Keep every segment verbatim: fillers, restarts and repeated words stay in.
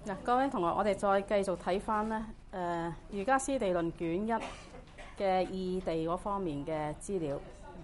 嗱，各位同學，我哋再繼續睇翻咧，誒《瑜伽師地論》卷一嘅異地嗰方面嘅資料。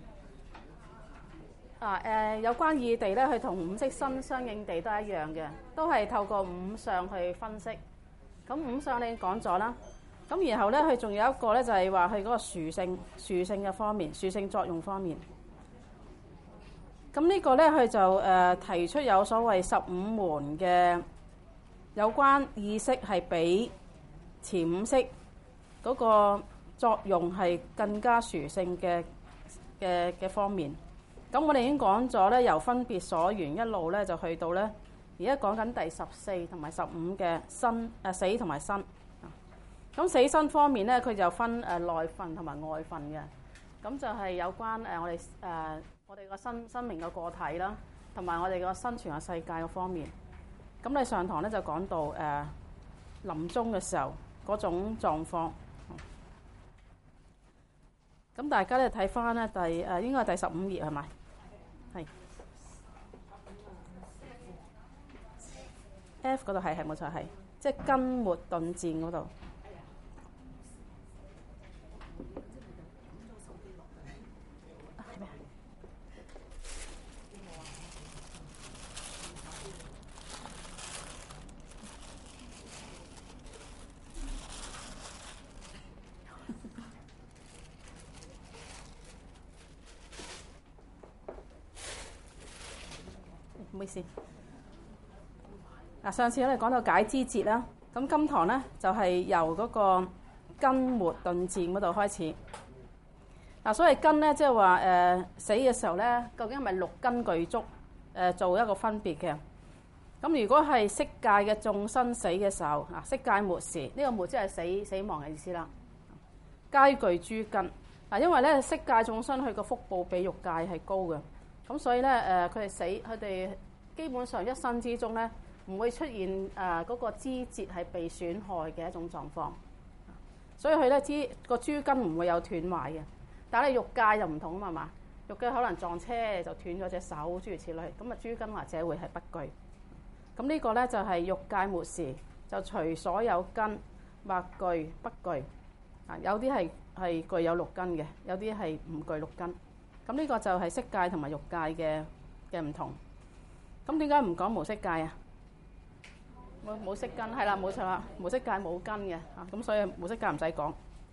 啊誒、呃，有關異地咧，佢同五色身相應地都係一樣嘅，都係透過五相去分析。咁五相你已經講咗啦，咁然後咧，佢仲有一個咧，就係話佢嗰個屬性、屬性嘅方面、屬性作用方面。咁呢個咧，佢就誒、呃、提出有所謂十五門嘅有關意識係比前五識嗰個作用係更加屬性嘅嘅嘅方面。咁我哋已經講咗咧，由分別所緣一路咧就去到咧，而家講緊第十四同埋十五嘅身誒死同埋身。咁死身方面咧，佢就分誒內分同埋外分嘅。咁就係有關誒我哋誒我哋個生生命嘅個體啦，同埋我哋個生存嘅世界嘅方面。咁你上堂咧就講到誒臨終嘅時候嗰種狀況。咁大家咧睇翻咧第誒應該係第十五頁係咪？係。F 嗰度係係冇錯係，即係根末頓漸嗰度。唔好意思。嗱，上次我哋講到解肢節啦，咁今堂咧就係由嗰個根末頓漸嗰度開始。嗱，所謂根咧，即係話誒死嘅時候咧，究竟係咪六根具足？誒做一個分別嘅。咁如果係色界嘅眾生死嘅時候，啊色界末時，呢、這個末即係死死亡嘅意思啦。皆具諸根。嗱，因為咧色界眾生佢個福報比欲界係高嘅，咁所以咧誒佢哋死，佢哋基本上一生之中咧唔會出現誒嗰個肢節係被損害嘅一種狀況，所以佢咧肢個諸根唔會有斷壞嘅。但係欲界就唔同啊嘛，係嘛？欲界可能撞車就斷咗隻手，諸如此類，咁啊諸根或者會係不具。咁呢個咧就係欲界末時，就除所有根或具不具。啊，有啲係係具有六根嘅，有啲係唔具六根。咁呢個就係色界同埋欲界嘅嘅唔同。咁點解唔講無色界啊？冇冇色根係啦，冇錯啦，無色界冇根嘅嚇，咁所以無色界唔使講。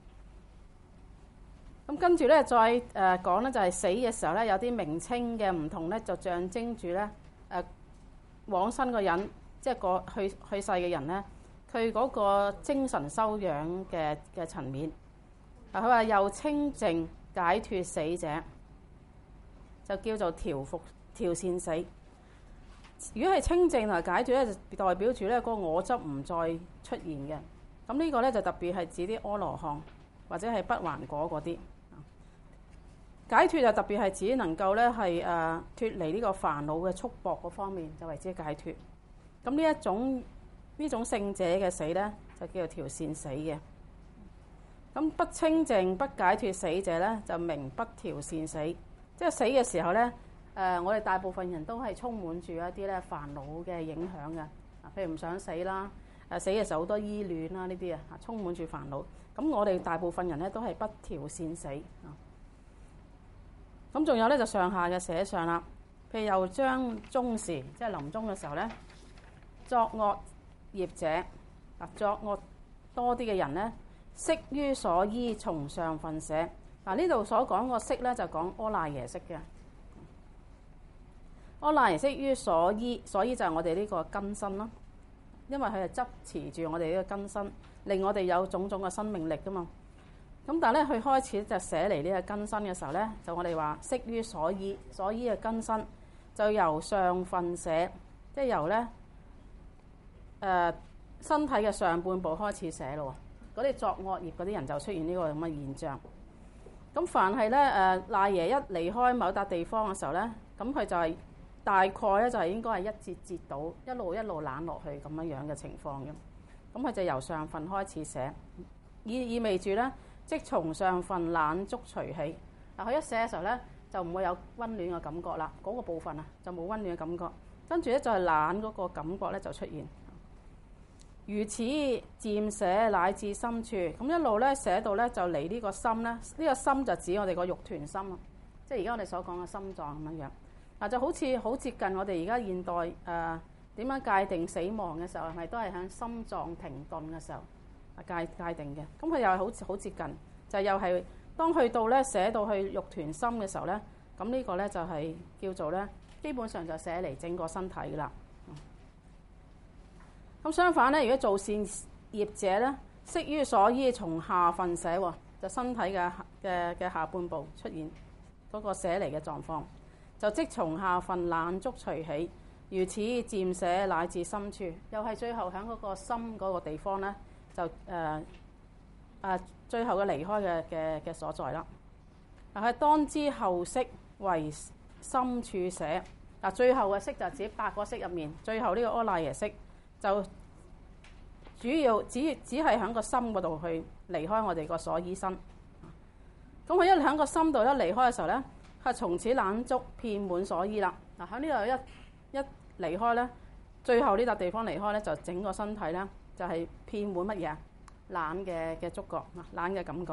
咁跟住咧，再誒講咧，就係死嘅時候咧，有啲名稱嘅唔同咧，就象徵住咧誒往生個人，即係個去去世嘅人咧，佢嗰個精神修養嘅嘅層面。啊，佢話又清淨解脫死者，就叫做調伏調善死。如果係清淨同埋解脫咧，就代表住咧嗰個我執唔再出現嘅。咁呢個咧就特別係指啲阿羅漢或者係不還果嗰啲。解脫就特別係指能夠咧係誒脫離呢個煩惱嘅束縛嗰方面，就為之解脫。咁呢一種呢種聖者嘅死咧，就叫做調善死嘅。咁不清淨不解脫死者咧，就名不調善死。即係死嘅時候咧，誒、呃、我哋大部分人都係充滿住一啲咧煩惱嘅影響嘅。啊，譬如唔想死啦，誒死嘅時候好多依戀啦，呢啲啊，充滿住煩惱。咁我哋大部分人咧都係不調善死啊。咁仲有咧就上下嘅寫上啦，譬如又將終時，即係臨終嘅時候咧，作惡業者，嗱作惡多啲嘅人咧，識於所依從上分捨。嗱呢度所講個識咧就講阿賴耶識嘅。阿賴耶識於所依，所依就係我哋呢個根身啦，因為佢係執持住我哋呢個根身，令我哋有種種嘅生命力噶嘛。咁但係咧，佢開始就寫嚟呢個根身嘅時候咧，就我哋話識於所依，所依嘅根身就由上分捨，即係由咧誒、呃、身體嘅上半部開始寫咯。嗰啲作惡業嗰啲人就出現呢個咁嘅現象。咁凡係咧誒賴耶一離開某笪地方嘅時候咧，咁佢就係、是、大概咧就係應該係一節節到一路一路攬落去咁樣樣嘅情況嘅。咁佢就由上分開始寫，意意味住咧。即從上分懶足除起，嗱佢一寫嘅時候咧，就唔會有溫暖嘅感覺啦。嗰、那個部分啊，就冇溫暖嘅感覺。跟住咧就係懶嗰個感覺咧就出現。 如此漸寫乃至深處，咁一路咧寫到咧就離呢個心咧，呢、這個心就指我哋個肉團心啊，即係而家我哋所講嘅心臟咁樣樣。嗱就好似好接近我哋而家現代誒點樣界定死亡嘅時候，係咪都係喺心臟停頓嘅時候啊界界定嘅？咁佢又係好好接近，就又係當去到咧寫到去肉團心嘅時候咧，咁呢個咧就係叫做咧基本上就寫嚟整個身體噶啦。咁相反咧，如果做善業者咧，適於所依從下分寫喎，就身體嘅嘅嘅下半部出現嗰個寫嚟嘅狀況，就即從下分懶足隨起，如此漸寫乃至深處，又係最後喺嗰個心嗰個地方咧，就誒誒、呃呃、最後嘅離開嘅嘅嘅所在啦。嗱，係當知後息為深處寫。嗱，最後嘅息就指八個息入面，最後呢個阿賴耶識。就主要只只係喺個心嗰度去離開我哋個所依身。咁佢一喺個心度一離開嘅時候咧，係從此懶足遍滿所依啦。嗱，喺呢度一一離開咧，最後呢笪地方離開咧，就整個身體咧就係遍滿乜嘢？懶嘅嘅觸覺啊，懶嘅感覺。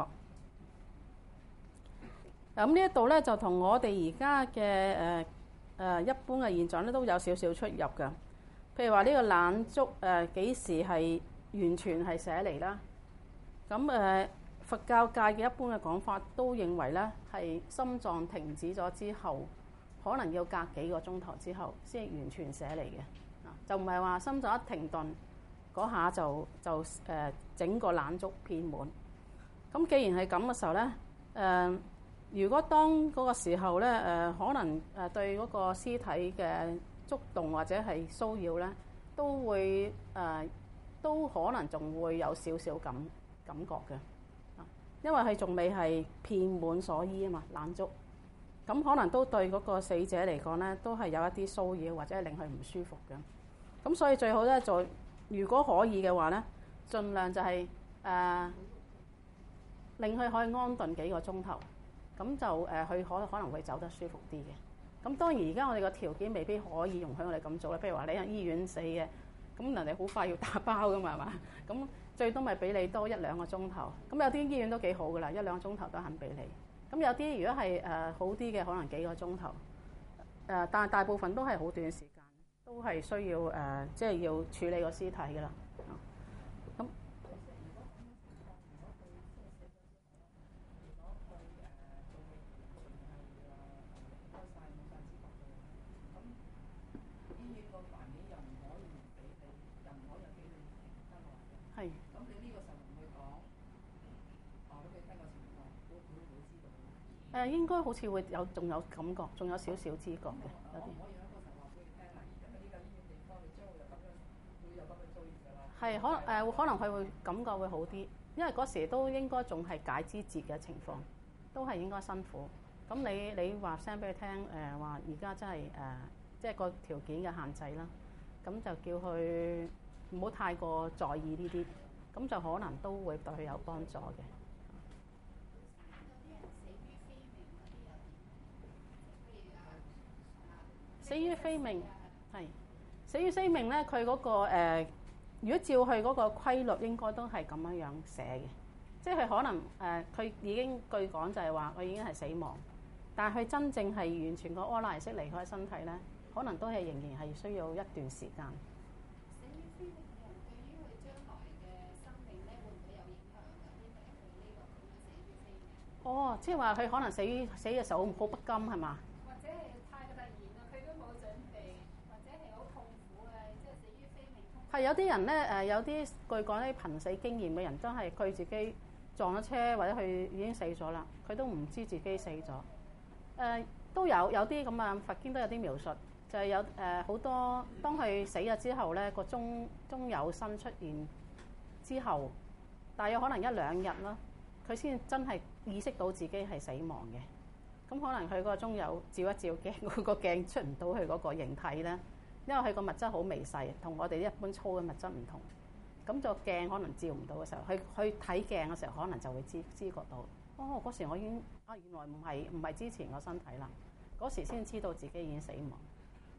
咁呢一度咧就同我哋而家嘅誒誒一般嘅現象咧都有少少出入㗎。譬如話呢個懶足誒幾時係完全係寫嚟啦？咁誒、呃、佛教界嘅一般嘅講法都認為咧係心臟停止咗之後，可能要隔幾個鐘頭之後先係完全寫嚟嘅。啊，就唔係話心臟一停頓嗰下就就誒、呃、整個懶足遍滿。咁既然係咁嘅時候咧，誒、呃、如果當嗰個時候咧誒、呃、可能誒對嗰個屍體嘅觸動或者係騷擾咧，都會誒、呃、都可能仲會有少少感感覺嘅，因為佢仲未係遍滿所依啊嘛，懶足，咁可能都對嗰個死者嚟講咧，都係有一啲騷擾或者係令佢唔舒服嘅。咁所以最好咧，就如果可以嘅話咧，盡量就係、是、誒、呃、令佢可以安頓幾個鐘頭，咁就誒佢可可能會走得舒服啲嘅。咁當然而家我哋個條件未必可以容許我哋咁做啦。譬如話你喺醫院死嘅，咁人哋好快要打包噶嘛，係嘛？咁最多咪俾你多一兩個鐘頭。咁有啲醫院都幾好噶啦，一兩個鐘頭都肯俾你。咁有啲如果係誒、呃、好啲嘅，可能幾個鐘頭。誒、呃，但係大部分都係好短時間，都係需要誒，即、呃、係、就是、要處理個屍體噶啦。咁、嗯。係。咁你呢個時候同佢講，話俾佢聽個情況，會會會知道。誒，應該好似會有，仲有感覺，仲有少少知覺嘅，有啲。可以喺嗰時候話俾佢聽啦，而家呢個醫院地方，你將會有咁樣，會有咁嘅遭遇㗎啦。係，可能誒，可能佢會感覺會好啲，因為嗰時都應該仲係解肢節嘅情況，都係應該辛苦。咁你你話聲俾佢聽，誒話而家真係誒，即係個條件嘅限制啦，咁就叫佢唔好太過在意呢啲，咁就可能都會對佢有幫助嘅。死於非命，係死於非命咧。佢嗰個誒，如果照佢嗰個規律，應該都係咁樣樣寫嘅，即係佢可能誒，佢已經據講就係話佢已經係死亡，但係佢真正係完全個阿賴耶識離開身體咧，可能都係仍然係需要一段時間。死於非命嘅人對於佢將來嘅生命咧，會唔會有影響㗎？因為佢呢個咁樣死於非命。哦，即係話佢可能死於死嘅時候好好不甘係嘛？或者係太突然啦，佢都冇準備，或者係好痛苦嘅，即係死於非命。係有啲人咧誒，有啲據講啲瀕死經驗嘅人，都係佢自己撞咗車，或者佢已經死咗啦，佢都唔知自己死咗。誒、呃、都有有啲咁啊，佛經都有啲描述，就係、是、有誒好、呃、多當佢死咗之後咧，個中中有身出現之後，大約可能一兩日啦，佢先真係意識到自己係死亡嘅。咁可能佢個中有照一照鏡，佢個鏡出唔到佢嗰個形體咧，因為佢個物質好微細，同我哋一般粗嘅物質唔同。咁就鏡可能照唔到嘅時候，佢去睇鏡嘅時候，可能就會知知覺到，哦，嗰時我已經啊，原來唔係唔係之前個身體啦，嗰時先知道自己已經死亡。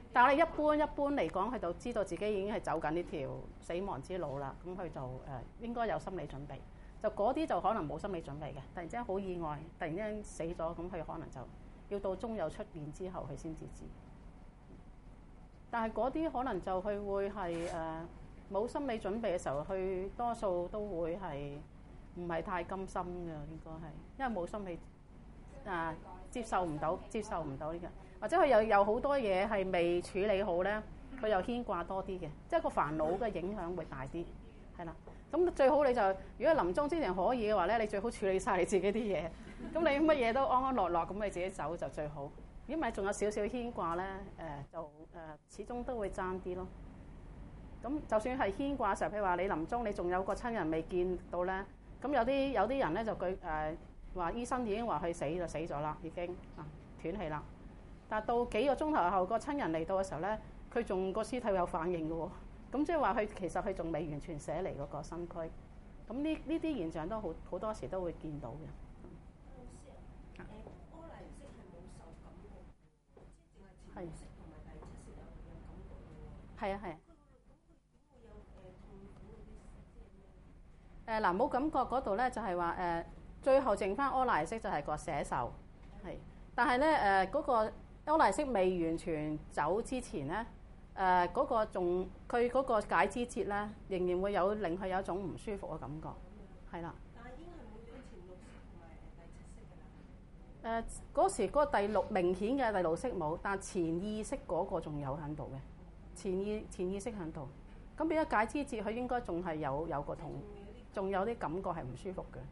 但係我哋一般一般嚟講，佢就知道自己已經係走緊呢條死亡之路啦。咁佢就誒、呃、應該有心理準備。就嗰啲就可能冇心理準備嘅，突然之間好意外，突然之間死咗，咁佢可能就要到中有出現之後，佢先至知。但係嗰啲可能就佢會係誒冇心理準備嘅時候，佢多數都會係唔係太甘心嘅，應該係因為冇心理啊，接受唔到，接受唔到呢個，或者佢又有好多嘢係未處理好咧，佢又牽掛多啲嘅，即係個煩惱嘅影響會大啲，係啦。咁最好你就如果臨終之前可以嘅話咧，你最好處理晒你自己啲嘢，咁你乜嘢都安安樂樂，咁你自己走就最好。如果唔係仲有少少牽掛咧，誒、呃、就誒、呃、始終都會爭啲咯。咁就算係牽掛嘅時候，譬如話你臨終你仲有個親人未見到咧，咁有啲有啲人咧就佢誒話醫生已經話佢死就死咗啦，已經啊斷氣啦。但係到幾個鐘頭後個親人嚟到嘅時候咧，佢仲個屍體有反應嘅喎。咁即係話佢其實佢仲未完全寫嚟嗰個身軀。咁呢呢啲現象都好好多時都會見到嘅。 老師啊，誒柯黎式係冇受感覺，即係淨係前六式同埋第七式有有感覺嘅喎。 係啊係啊。 咁佢點會有誒痛苦嗰啲即係咩？ 誒嗱冇感覺嗰度咧就係話誒最後剩翻柯黎式就係個寫受係，但係咧誒嗰個柯黎式未完全走之前咧。誒嗰、呃那個仲佢嗰個解肢節咧，仍然會有令佢有一種唔舒服嘅感覺，係啦。 但係已經係冇咗前六式同埋第七式㗎啦。 誒嗰時嗰個第六明顯嘅第六式冇，但前意識嗰個仲有喺度嘅，前意前意識喺度。咁變咗解肢節，佢應該仲係有有個痛，仲有啲感覺係唔舒服嘅。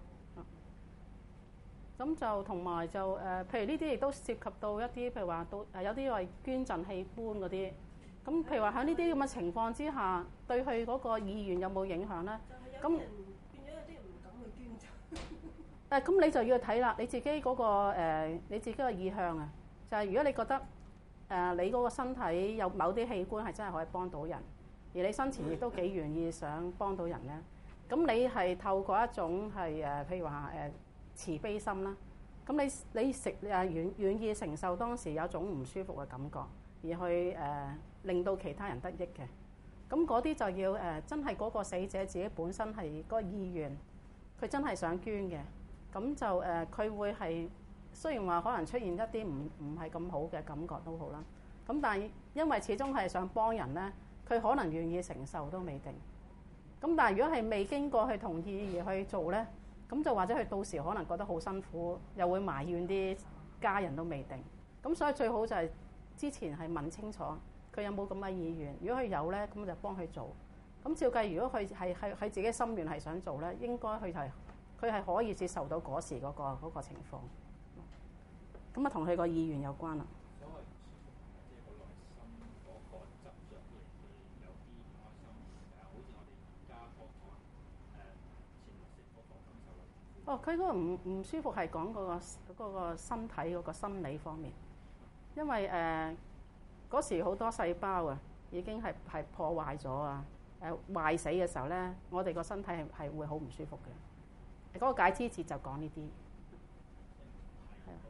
咁就同埋就誒、呃，譬如呢啲亦都涉及到一啲，譬如話到誒有啲話捐贈器官嗰啲。咁譬如話喺呢啲咁嘅情況之下，對佢嗰個意願有冇影響咧？咁變咗有啲人唔敢去捐贈。 誒，咁你就要睇啦，你自己嗰、嗰個、呃、你自己個意向啊，就係、係、如果你覺得誒、呃、你嗰個身體有某啲器官係真係可以幫到人，而你生前亦都幾願意想幫到人咧，咁你係透過一種係誒，譬如話誒慈悲心啦，咁你你食誒願願意承受當時有一種唔舒服嘅感覺，而去誒。呃令到其他人得益嘅，咁嗰啲就要誒、呃、真係嗰個死者自己本身係嗰個意願，佢真係想捐嘅，咁就誒佢、呃、會係雖然話可能出現一啲唔唔係咁好嘅感覺都好啦，咁但係因為始終係想幫人咧，佢可能願意承受都未定。咁但係如果係未經過佢同意而去做咧，咁就或者佢到時可能覺得好辛苦，又會埋怨啲家人都未定。咁所以最好就係之前係問清楚。佢有冇咁嘅意願？如果佢有咧，咁就幫佢做。咁照計，如果佢係係佢自己心願係想做咧，應該佢係佢係可以接受到嗰時嗰個嗰個情況。咁啊，同佢個意願有關啦。所謂即係個內心嗰個執著嘅嘢，有啲唔開心誒，好似我哋而家嗰個誒前六式嗰個感受。哦，佢嗰個唔唔舒服係講嗰個嗰個身體嗰個心理方面，因為誒。呃嗰時好多細胞啊，已經係係破壞咗啊！誒壞死嘅時候咧，我哋個身體係係會好唔舒服嘅。嗰個解肢節就講呢啲。係啊。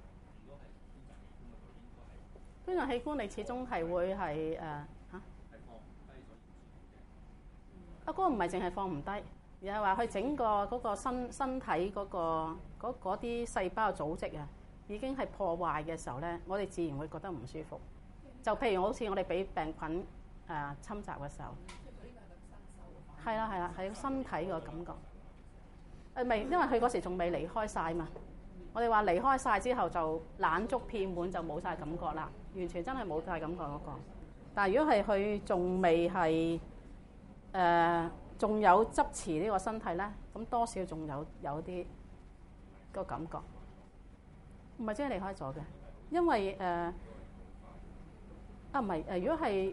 捐贈器官你始終係會係誒嚇。係放唔低所以啊，嗰個唔係淨係放唔低，而係話佢整個嗰個身身體嗰個嗰嗰啲細胞組織啊，已經係破壞嘅時候咧，我哋自然會覺得唔舒服。就譬如好似我哋俾病菌誒、呃、侵襲嘅時候，係啦係啦，係身體個感覺。誒未，因為佢嗰時仲未離開晒嘛。我哋話離開晒之後就冷足遍滿，就冇晒感覺啦，完全真係冇晒感覺嗰個。但係如果係佢仲未係誒，仲、呃、有執持呢個身體咧，咁多少仲有有啲個感覺。唔係真係離開咗嘅，因為誒。呃啊，唔係誒，如果係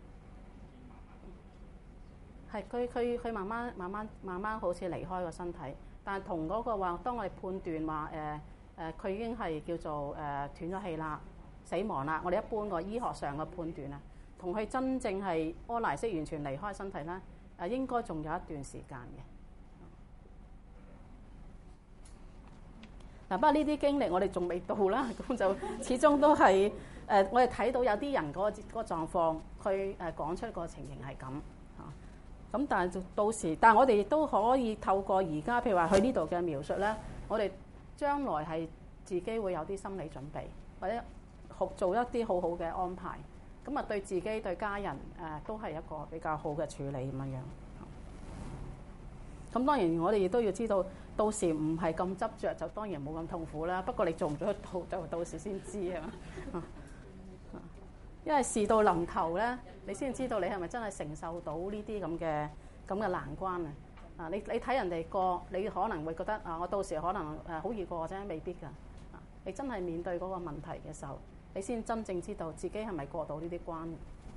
係佢佢佢慢慢慢慢慢慢好似離開個身體，但係同嗰個話，當我哋判斷話誒誒，佢、呃、已經係叫做誒、呃、斷咗氣啦、死亡啦，我哋一般個醫學上嘅判斷啊，同佢真正係柯黎式完全離開身體咧，誒應該仲有一段時間嘅。嗱，不過呢啲經歷我哋仲未到啦，咁就始終都係誒，我哋睇到有啲人嗰個嗰個狀況，佢誒講出個情形係咁嚇。咁但係就到時，但係我哋亦都可以透過而家譬如話佢呢度嘅描述咧，我哋將來係自己會有啲心理準備，或者學做一啲好好嘅安排。咁啊，對自己對家人誒、呃、都係一個比較好嘅處理咁樣樣。咁當然我哋亦都要知道，到時唔係咁執着，就當然冇咁痛苦啦。不過你做唔做得到，就到時先知啊嘛。因為事到臨頭咧，你先知道你係咪真係承受到呢啲咁嘅咁嘅難關啊！啊，你你睇人哋過，你可能會覺得啊，我到時可能誒好易過啫，未必㗎。啊，你真係面對嗰個問題嘅時候，你先真正知道自己係咪過到呢啲關。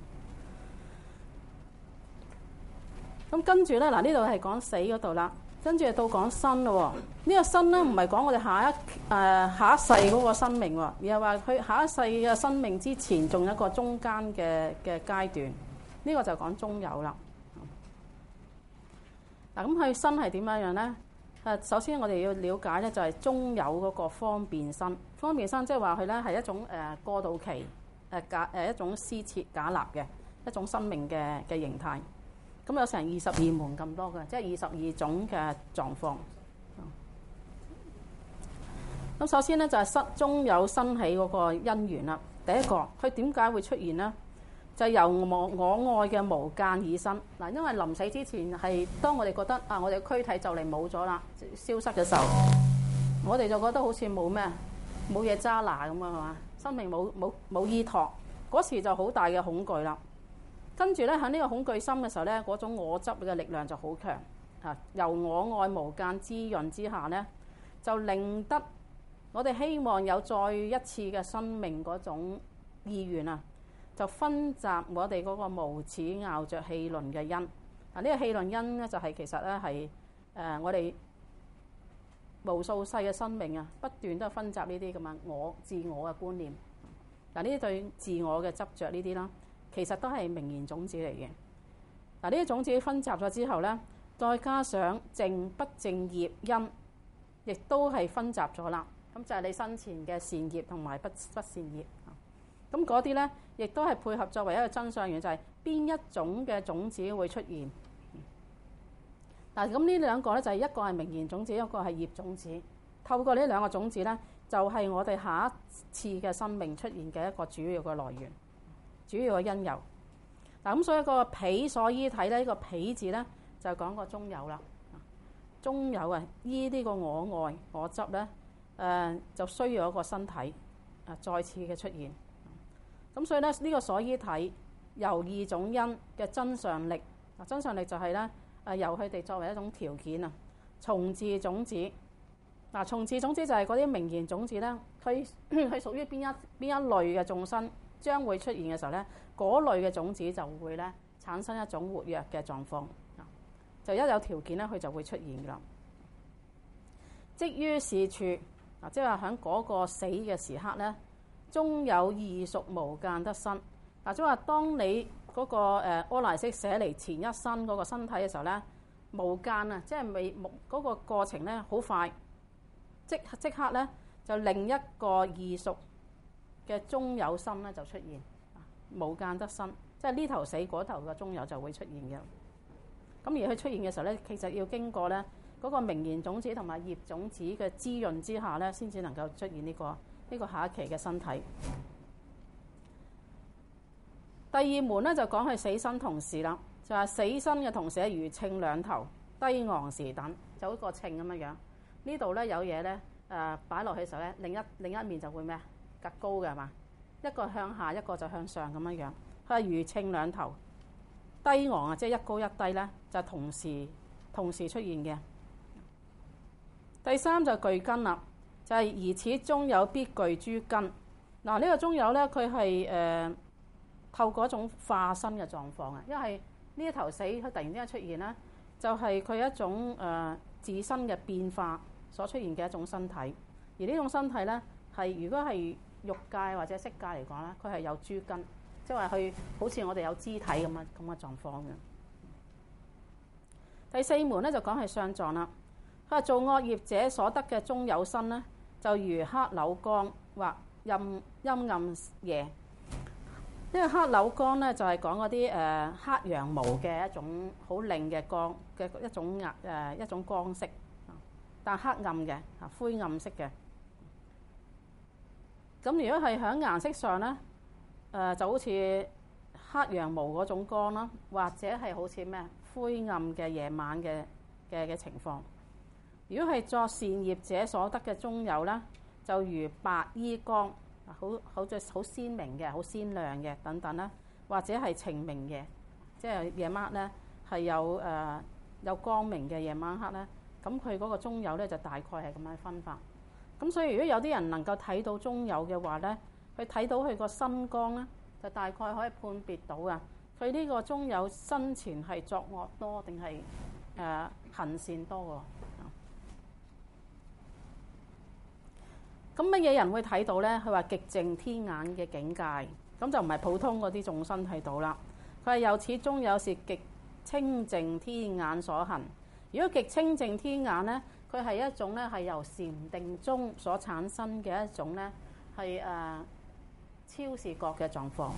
咁跟住咧，嗱呢度係講死嗰度啦，跟住到講生咯。呢個生咧唔係講我哋下一誒、呃、下一世嗰個生命喎，而係話佢下一世嘅生命之前仲有一個中間嘅嘅階段。呢、這個就講中有啦。嗱咁佢生係點樣樣咧？誒，首先我哋要了解咧，就係中有嗰個方便生。方便生即係話佢咧係一種誒過渡期誒假誒一種施設假立嘅一種生命嘅嘅形態。咁有成二十二門咁多嘅，即係二十二種嘅狀況。咁首先咧就係生中有生起嗰個因緣啦。第一個，佢點解會出現咧？就係由我我愛嘅無間而生。嗱，因為臨死之前係當我哋覺得啊，我哋嘅軀體就嚟冇咗啦，消失嘅時候，我哋就覺得好似冇咩冇嘢揸拿咁啊，係嘛？生命冇冇冇依託，嗰時就好大嘅恐懼啦。跟住咧喺呢個恐懼心嘅時候咧，嗰種我執嘅力量就好強嚇。由我愛無間滋潤之下咧，就令得我哋希望有再一次嘅生命嗰種意願啊，就分集我哋嗰個無始拗着戲論嘅因。嗱，呢個戲論因咧就係其實咧係誒我哋無數世嘅生命啊，不斷都係分集呢啲咁嘅我自我嘅觀念。嗱，呢啲對自我嘅執着呢啲啦。其實都係名言種子嚟嘅。嗱，呢啲種子分集咗之後咧，再加上正不正業因，亦都係分集咗啦。咁就係你生前嘅善業同埋不不善業。咁嗰啲咧，亦都係配合作為一個真相源，就係、是、邊一種嘅種子會出現。嗱，咁呢兩個咧就係、是、一個係名言種子，一個係業種子。透過呢兩個種子咧，就係、是、我哋下一次嘅生命出現嘅一個主要嘅來源。主要嘅因由嗱，咁所以個彼所依體咧，呢個彼字咧就講個中有啦。中有啊，依呢個我愛我執咧，誒就需要一個身體啊，再次嘅出現。咁所以咧呢個所依體由二種因嘅真相力啊，真相力就係咧誒由佢哋作為一種條件啊，從字種子嗱，從字種子就係嗰啲名言種子咧，佢佢屬於邊一邊一類嘅眾生。將會出現嘅時候咧，嗰類嘅種子就會咧產生一種活躍嘅狀況，就一有條件咧，佢就會出現㗎啦。即於是處嗱，即係話喺嗰個死嘅時刻咧，終有異熟無間得生嗱，即係話當你嗰個誒阿賴識捨離前一生嗰個身體嘅時候咧，無間啊，即係未冇嗰個過程咧，好快即即刻咧就另一個異熟嘅中有心咧就出現，無間得生，即係呢頭死嗰頭嘅中有就會出現嘅。咁而佢出現嘅時候咧，其實要經過咧嗰個名言種子同埋業種子嘅滋潤之下咧，先至能夠出現呢個呢個下一期嘅身體。第二門咧就講係死生同時啦，就係死生嘅同時係如稱兩頭低昂時等，就好似個稱咁樣樣。呢度咧有嘢咧誒擺落去嘅時候咧，另一另一面就會咩啊？格高嘅係嘛？一個向下，一個就向上咁樣樣。佢係如稱兩頭低昂啊，即係一高一低咧，就同時同時出現嘅。第三就具根啦，就係、是、而此中有必具諸根。嗱、這個、呢個中有咧，佢係誒透過一種化身嘅狀況啊，因為呢一頭死佢突然之間出現咧，就係、是、佢一種誒、呃、自身嘅變化所出現嘅一種身體。而呢種身體咧係如果係欲界或者色界嚟講咧，佢係有諸根，即係話佢好似我哋有肢體咁嘅咁嘅狀況嘅。第四門咧就講係相狀啦。佢話做惡業者所得嘅中有身咧，就如黑朽光或陰陰暗夜， 呢個黑柳光咧就係講嗰啲誒黑羊毛嘅一種好靚嘅光嘅一種顏誒一種光色，但黑暗嘅啊灰暗色嘅。咁如果係喺顏色上咧，誒、呃、就好似黑羊毛嗰種光啦，或者係好似咩灰暗嘅夜晚嘅嘅嘅情況。如果係作善業者所得嘅中有咧，就如白衣光。好好似好鮮明嘅，好鮮亮嘅等等啦，或者係澄明嘅，即係夜晚咧係有誒、呃、有光明嘅夜晚黑咧，咁佢嗰個中有咧就大概係咁樣分法。咁所以如果有啲人能夠睇到中有嘅話咧，佢睇到佢個身光咧，就大概可以判別到啊，佢呢個中有生前係作惡多定係誒行善多喎。咁乜嘢人會睇到咧？佢話極淨天眼嘅境界，咁就唔係普通嗰啲眾生睇到啦。佢係有此中有是極清淨天眼所行。如果極清淨天眼咧，佢係一種咧係由禪定中所產生嘅一種咧係誒超視覺嘅狀況。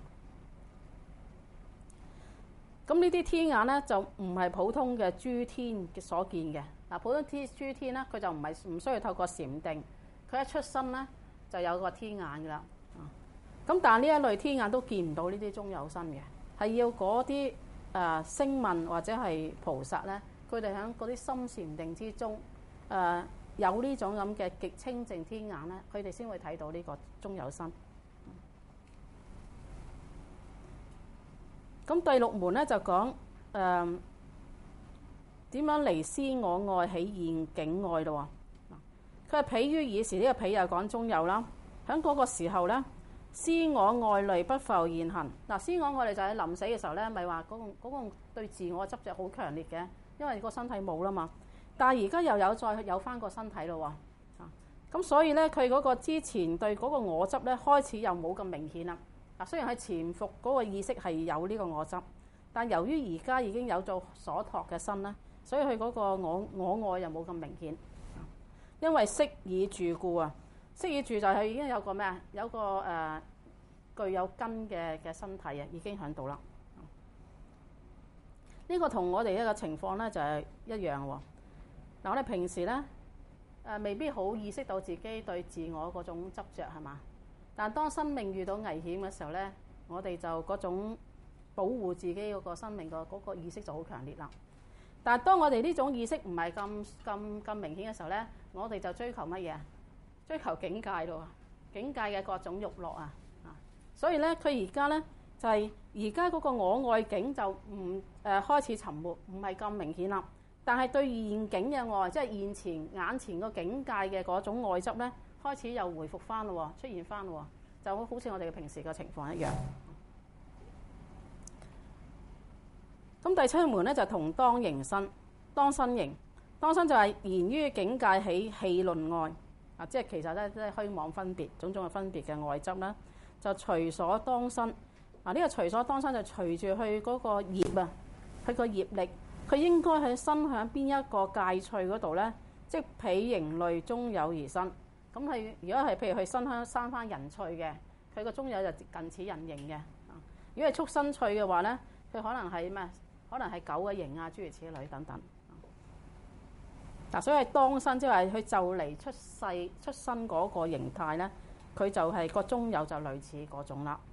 咁呢啲天眼咧就唔係普通嘅諸天嘅所見嘅。嗱，普通天諸天咧，佢就唔係唔需要透過禪定。佢一出生咧就有個天眼噶啦，咁但係呢一類天眼都見唔到呢啲中有身嘅，係要嗰啲誒聲聞或者係菩薩咧，佢哋喺嗰啲深禪定之中誒、呃、有呢種咁嘅極清淨天眼咧，佢哋先會睇到呢個中有身。咁第六門咧就講誒點樣離思我愛起現境愛咯喎。佢係彼於爾時，呢、這個彼又講中有啦。喺嗰個時候咧，思我愛慮不復現行。嗱，思我愛慮就喺臨死嘅時候咧，咪話嗰個嗰、那個對自我執着好強烈嘅，因為個身體冇啦嘛。但係而家又有再有翻個身體咯喎。啊，咁所以咧，佢嗰個之前對嗰個我執咧，開始又冇咁明顯啦。嗱，雖然喺潛伏嗰個意識係有呢個我執，但由於而家已經有咗所託嘅身啦，所以佢嗰個我我愛又冇咁明顯。因為識已住故啊，識已住就係已經有個咩啊？有個誒、呃、具有根嘅嘅身體啊，已經喺度啦。呢、這個同我哋一個情況咧就係一樣喎。嗱，我哋平時咧誒、呃、未必好意識到自己對自我嗰種執著係嘛？但當生命遇到危險嘅時候咧，我哋就嗰種保護自己嗰個生命個嗰個意識就好強烈啦。但係當我哋呢種意識唔係咁咁咁明顯嘅時候咧，我哋就追求乜嘢？追求境界咯，境界嘅各種慾樂啊！啊，所以咧，佢而家咧就係而家嗰個我愛境就唔誒、呃、開始沉沒，唔係咁明顯啦。但係對現境嘅愛，即係現前眼前個境界嘅嗰種愛執咧，開始又回復翻咯，出現翻咯，就好似我哋嘅平時嘅情況一樣。咁第七門咧就同當形身，當身形，當身就係言於境界起戲論愛啊，即係其實咧即係虛妄分別，種種嘅分別嘅愛執啦，就隨所當身啊。呢、這個隨所當身就隨住佢嗰個業啊，佢個業力，佢應該喺身喺邊一個界趣嗰度咧，即彼形類中有而生。咁佢如果係譬如佢身香生翻人趣嘅，佢個中有就近似人形嘅。如果係畜生趣嘅話咧，佢可能係咩？可能係狗嘅形啊，諸如此類等等。嗱，所以係當身，即係佢就嚟出世出生嗰個形態咧，佢就係個中有就類似嗰種啦。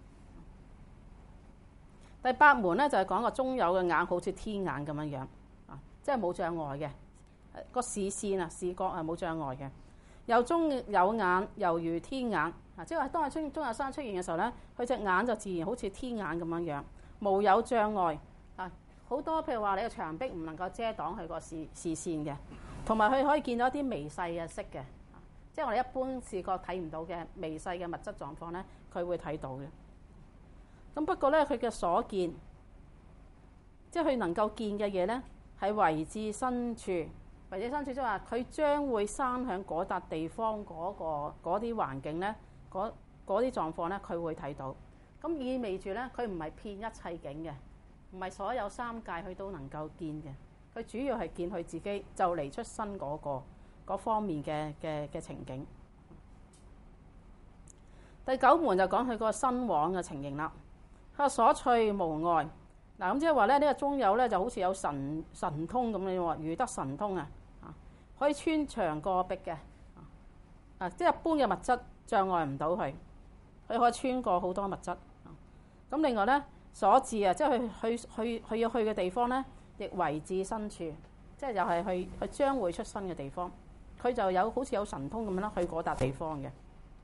第八門咧就係講個中有嘅眼好似天眼咁樣樣啊，即係冇障礙嘅個視線啊，視覺啊冇障礙嘅。有中有眼猶如天眼啊，即係當係中中有生出現嘅時候咧，佢隻眼就自然好似天眼咁樣樣，無有障礙啊。好多譬如話你個牆壁唔能夠遮擋佢個視視線嘅，同埋佢可以見到一啲微細嘅色嘅，即係我哋一般視覺睇唔到嘅微細嘅物質狀況咧，佢會睇到嘅。咁不過咧，佢嘅所見，即係佢能夠見嘅嘢咧，係為至身處，為至身處即係話佢將會生響嗰笪地方嗰個嗰啲環境咧，嗰嗰啲狀況咧，佢會睇到。咁意味住咧，佢唔係遍一切境嘅。唔係所有三界佢都能夠見嘅，佢主要係見佢自己就嚟出生嗰、嗰個嗰方面嘅嘅嘅情景。第九門就講佢個身往嘅情形啦。 佢話所趣無礙。嗱，咁即係話咧，呢個中有咧就好似有神神通咁樣喎，如得神通啊，可以穿牆過壁嘅，啊，即係一般嘅物質障礙唔到佢，佢可以穿過好多物質。咁另外咧，所至啊，即係佢去去去要去嘅地方咧，亦為至身處，即係又係去去將會出生嘅地方，佢就有好似有神通咁樣啦，去嗰笪地方嘅。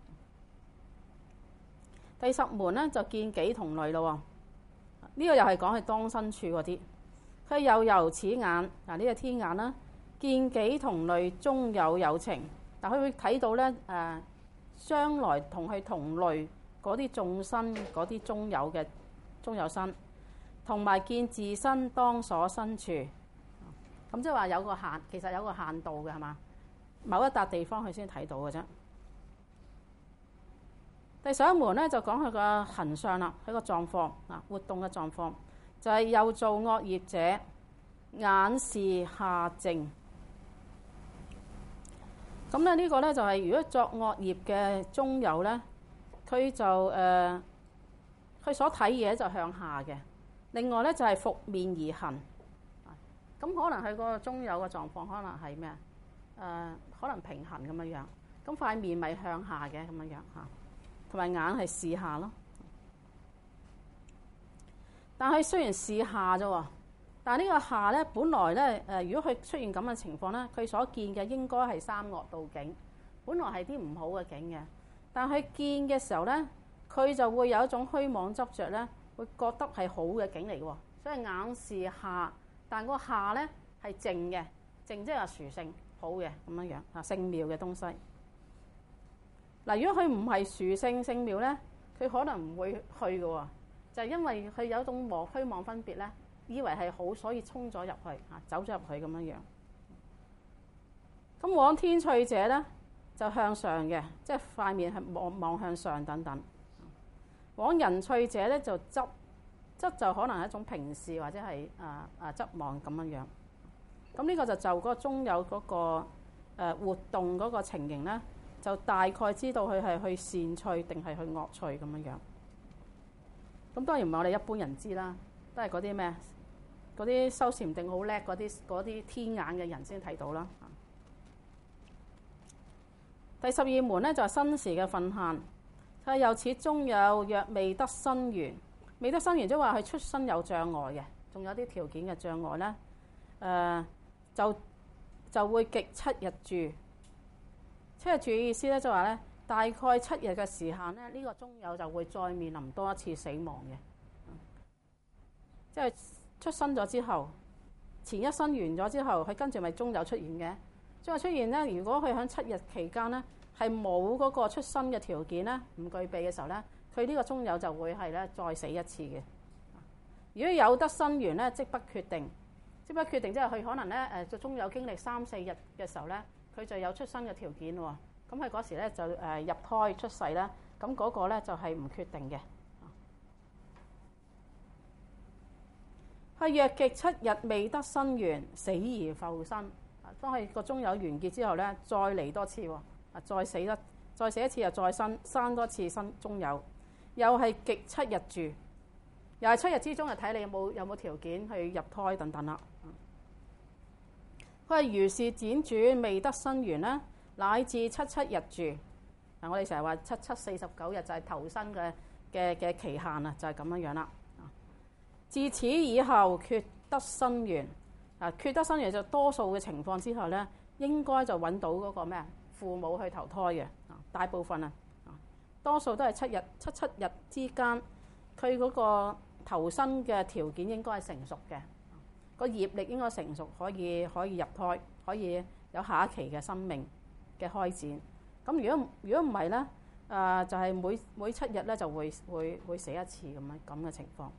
第十門咧就見己同類咯喎。呢個又係講係當身處嗰啲，佢又由此眼嗱，呢個天眼啦，見己同類中有有情，嗱佢會睇到咧誒，將來同佢同類嗰啲眾生嗰啲中有嘅中有身，同埋見自身當所身處，咁即係話有個限，其實有個限度嘅係嘛？某一笪地方佢先睇到嘅啫。第十一門咧就講佢個行相啦，佢個狀況啊，活動嘅狀況就係、是、又做惡業者，眼視下淨。咁咧呢個咧就係、是、如果作惡業嘅中有咧，佢就誒，佢、呃、所睇嘢就向下嘅。另外咧就係、是、伏面而行，咁可能佢個中有嘅狀況可能係咩啊？誒，可能平衡咁樣樣，咁塊面咪向下嘅咁樣樣嚇。同埋眼係視下咯，但係雖然視下啫喎，但係呢個下咧，本來咧誒，如果佢出現咁嘅情況咧，佢所見嘅應該係三惡道境，本來係啲唔好嘅境嘅，但係見嘅時候咧，佢就會有一種虛妄執着咧，會覺得係好嘅境嚟喎，所以眼視下，但個下咧係淨嘅，淨即係話殊勝好嘅咁樣樣啊，聖妙嘅東西。嗱，如果佢唔係殊勝聖妙咧，佢可能唔會去嘅喎，就係因為佢有一種妄虛妄分別咧，以為係好，所以衝咗入去啊，走咗入去咁樣樣。咁往天趣者咧，就向上嘅，即係塊面係望望向上等等。往人趣者咧就側側就可能係一種平視或者係啊啊側望咁樣樣。咁呢個就就嗰個中有嗰個誒活動嗰個情形咧。就大概知道佢係去善趣定係去惡趣咁樣樣。咁當然唔係我哋一般人知啦，都係嗰啲咩嗰啲修禪定好叻嗰啲嗰啲天眼嘅人先睇到啦。第十二門咧就係、是、身時嘅分限，佢又此中有若未得生緣，未得生緣即係話佢出生有障礙嘅，仲有啲條件嘅障礙咧，誒、呃、就就會極七日住。七日住嘅意思咧，就話咧，大概七日嘅時限咧，呢、這個中有就會再面臨多一次死亡嘅，即係出生咗之後，前一生完咗之後，佢跟住咪中有出現嘅。中有出現咧，如果佢喺七日期間咧係冇嗰個出生嘅條件咧，唔具備嘅時候咧，佢呢個中有就會係咧再死一次嘅。如果有得生緣咧，即不決定，即不決定即係佢可能咧誒，中有經歷三四日嘅時候咧。佢就有出生嘅條件喎，咁佢嗰時咧就誒入胎出世啦，咁嗰個咧就係唔決定嘅。佢若極七日未得生緣，死而復生。當佢個中有完結之後咧，再嚟多次喎，啊再死得再死一次又再生生多次新中有，又係極七日住，又係七日之中就睇你有冇有冇條件去入胎等等啦。佢係如是輾轉未得生緣咧，乃至七七日住。嗱，我哋成日話七七四十九日就係投生嘅嘅嘅期限啊，就係咁樣樣啦。自此以後決得生緣，啊決得生緣就多數嘅情況之下咧，應該就揾到嗰個咩父母去投胎嘅。啊，大部分啊，多數都係七日七七日之間，佢嗰個投生嘅條件應該係成熟嘅。個業力應該成熟，可以可以入胎，可以有下一期嘅生命嘅開展。咁如果如果唔係咧，誒、呃、就係、是、每每七日咧就會會會死一次咁樣咁嘅情況。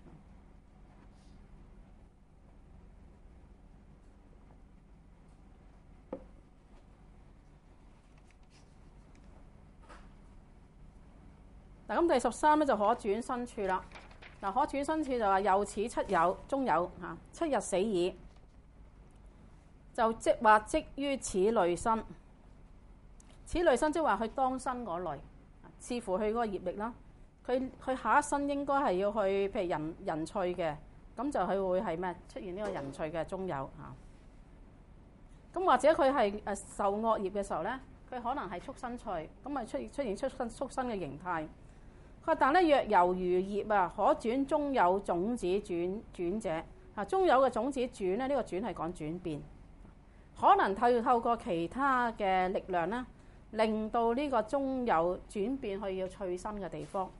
嗱，咁第十三咧就可轉身處啦。嗱，可轉身處就話又此七有中有嚇，七日死已，就即或即於此類身。此類身即係話佢當身嗰類，視乎佢嗰個業力啦。 佢佢下一生應該係要去譬如人人趣嘅，咁就佢會係咩出現呢個人趣嘅中有嚇。咁或者佢係誒受惡業嘅時候咧，佢可能係畜生趣，咁咪出現出現畜生畜生嘅形態。佢話但咧若由餘業啊，可轉中有種子轉轉者啊，中有嘅種子轉咧，呢、這個轉係講轉變，可能透透過其他嘅力量咧，令到呢個中有轉變去要趣生嘅地方。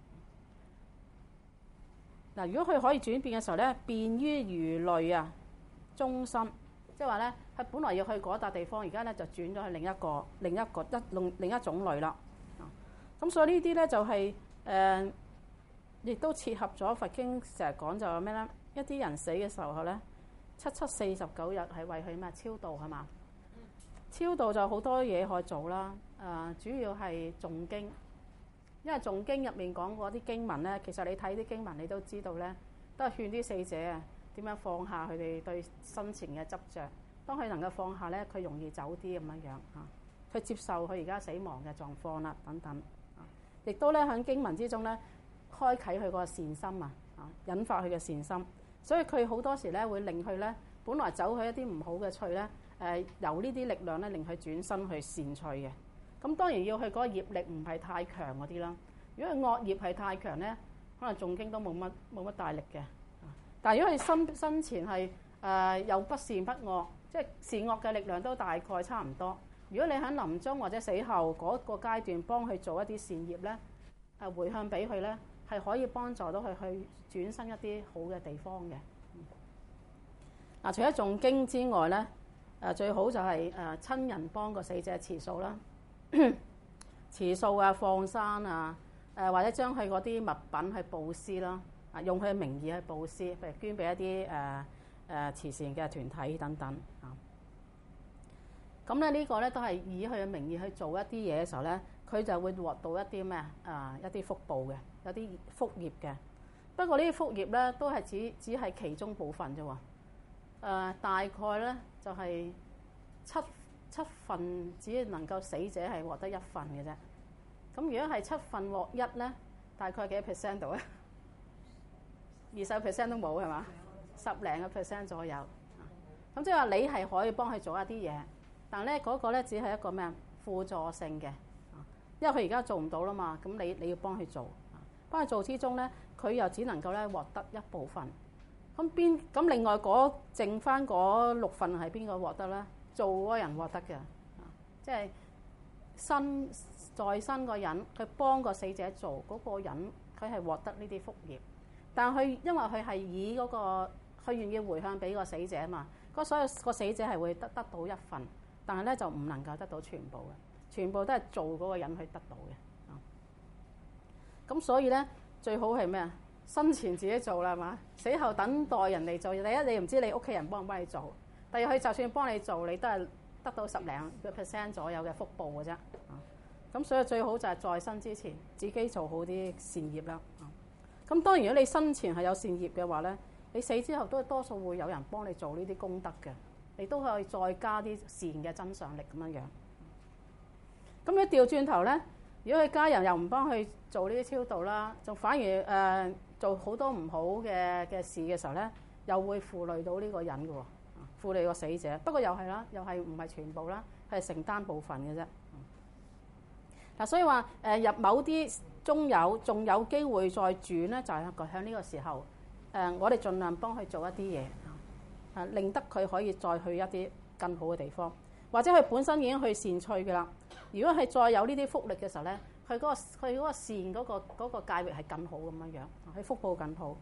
嗱，如果佢可以轉變嘅時候咧，便於餘類啊，中心，即係話咧，佢本來要去嗰笪地方，而家咧就轉咗去另一個、另一個一另另一種類啦。咁所以呢啲咧就係、是、誒、呃，亦都切合咗佛經成日講就係咩咧？一啲人死嘅時候咧，七七四十九日係為佢咩超度係嘛？超度就好多嘢可以做啦。誒、呃，主要係誦經。因為誦經入面講嗰啲經文咧，其實你睇啲經文，你都知道咧，都係勸啲死者啊點樣放下佢哋對生前嘅執着。當佢能夠放下咧，佢容易走啲咁樣樣嚇，佢接受佢而家死亡嘅狀況啦，等等。亦都咧喺經文之中咧，開啟佢個善心啊，啊，引發佢嘅善心。所以佢好多時咧會令佢咧，本來走去一啲唔好嘅趣咧，誒由呢啲力量咧令佢轉身去善趣嘅。咁當然要佢嗰個業力唔係太強嗰啲啦。如果佢惡業係太強咧，可能誦經都冇乜冇乜大力嘅。但係如果佢生生前係誒又不善不惡，即係善惡嘅力量都大概差唔多。如果你喺臨終或者死後嗰個階段幫佢做一啲善業咧，誒回向俾佢咧，係可以幫助到佢去轉生一啲好嘅地方嘅。嗱，除咗誦經之外咧，誒最好就係誒親人幫個死者持數啦。持數啊、放生啊，誒或者將佢嗰啲物品去布施啦，啊用佢嘅名義去布施，譬如捐俾一啲誒誒慈善嘅團體等等啊。咁咧呢個咧都係以佢嘅名義去做一啲嘢嘅時候咧，佢就會獲到一啲咩啊一啲福報嘅，有啲福業嘅。不過呢啲福業咧都係只只係其中部分啫喎。誒大概咧就係七。七份只能夠死者係獲得一份嘅啫。咁如果係七份獲一咧，大概幾多 percent 度啊？二十 percent 都冇係嘛？十零個 percent 左右。咁即係話你係可以幫佢做一啲嘢，但咧嗰個咧只係一個咩啊？輔助性嘅。因為佢而家做唔到啦嘛，咁你你要幫佢做，幫佢做之中咧，佢又只能夠咧獲得一部分。咁邊咁另外嗰剩翻嗰六份係邊個獲得咧？做嗰個人獲得嘅，即係生在生個人，佢幫個死者做嗰個人，佢係獲得呢啲福業。但係佢因為佢係以嗰個佢願意回向俾個死者啊嘛，嗰所有個死者係會得得到一份，但係咧就唔能夠得到全部嘅，全部都係做嗰個人去得到嘅。咁所以咧最好係咩啊？生前自己做啦，係嘛？死後等待人哋做。第一你唔知你屋企人幫唔幫你做。第二，佢就算幫你做，你都係得到十零個 percent 左右嘅福報嘅啫。咁所以最好就係在生之前自己做好啲善業啦。咁當然，如果你生前係有善業嘅話咧，你死之後都多數會有人幫你做呢啲功德嘅，你都可以再加啲善嘅增上力咁樣樣。咁你調轉頭咧，如果佢家人又唔幫佢做呢啲超度啦，就反而誒、呃、做好多唔好嘅嘅事嘅時候咧，又會負累到呢個人嘅喎。負累個死者，不過又係啦，又係唔係全部啦，係承擔部分嘅啫。嗱，所以話誒入某啲中有，仲有機會再轉咧，就係喺呢個時候誒，我哋盡量幫佢做一啲嘢，啊，令得佢可以再去一啲更好嘅地方，或者佢本身已經去善趣嘅啦。如果係再有呢啲福力嘅時候咧，佢嗰個佢嗰個善嗰個嗰個界域係更好咁樣樣，佢福報更好。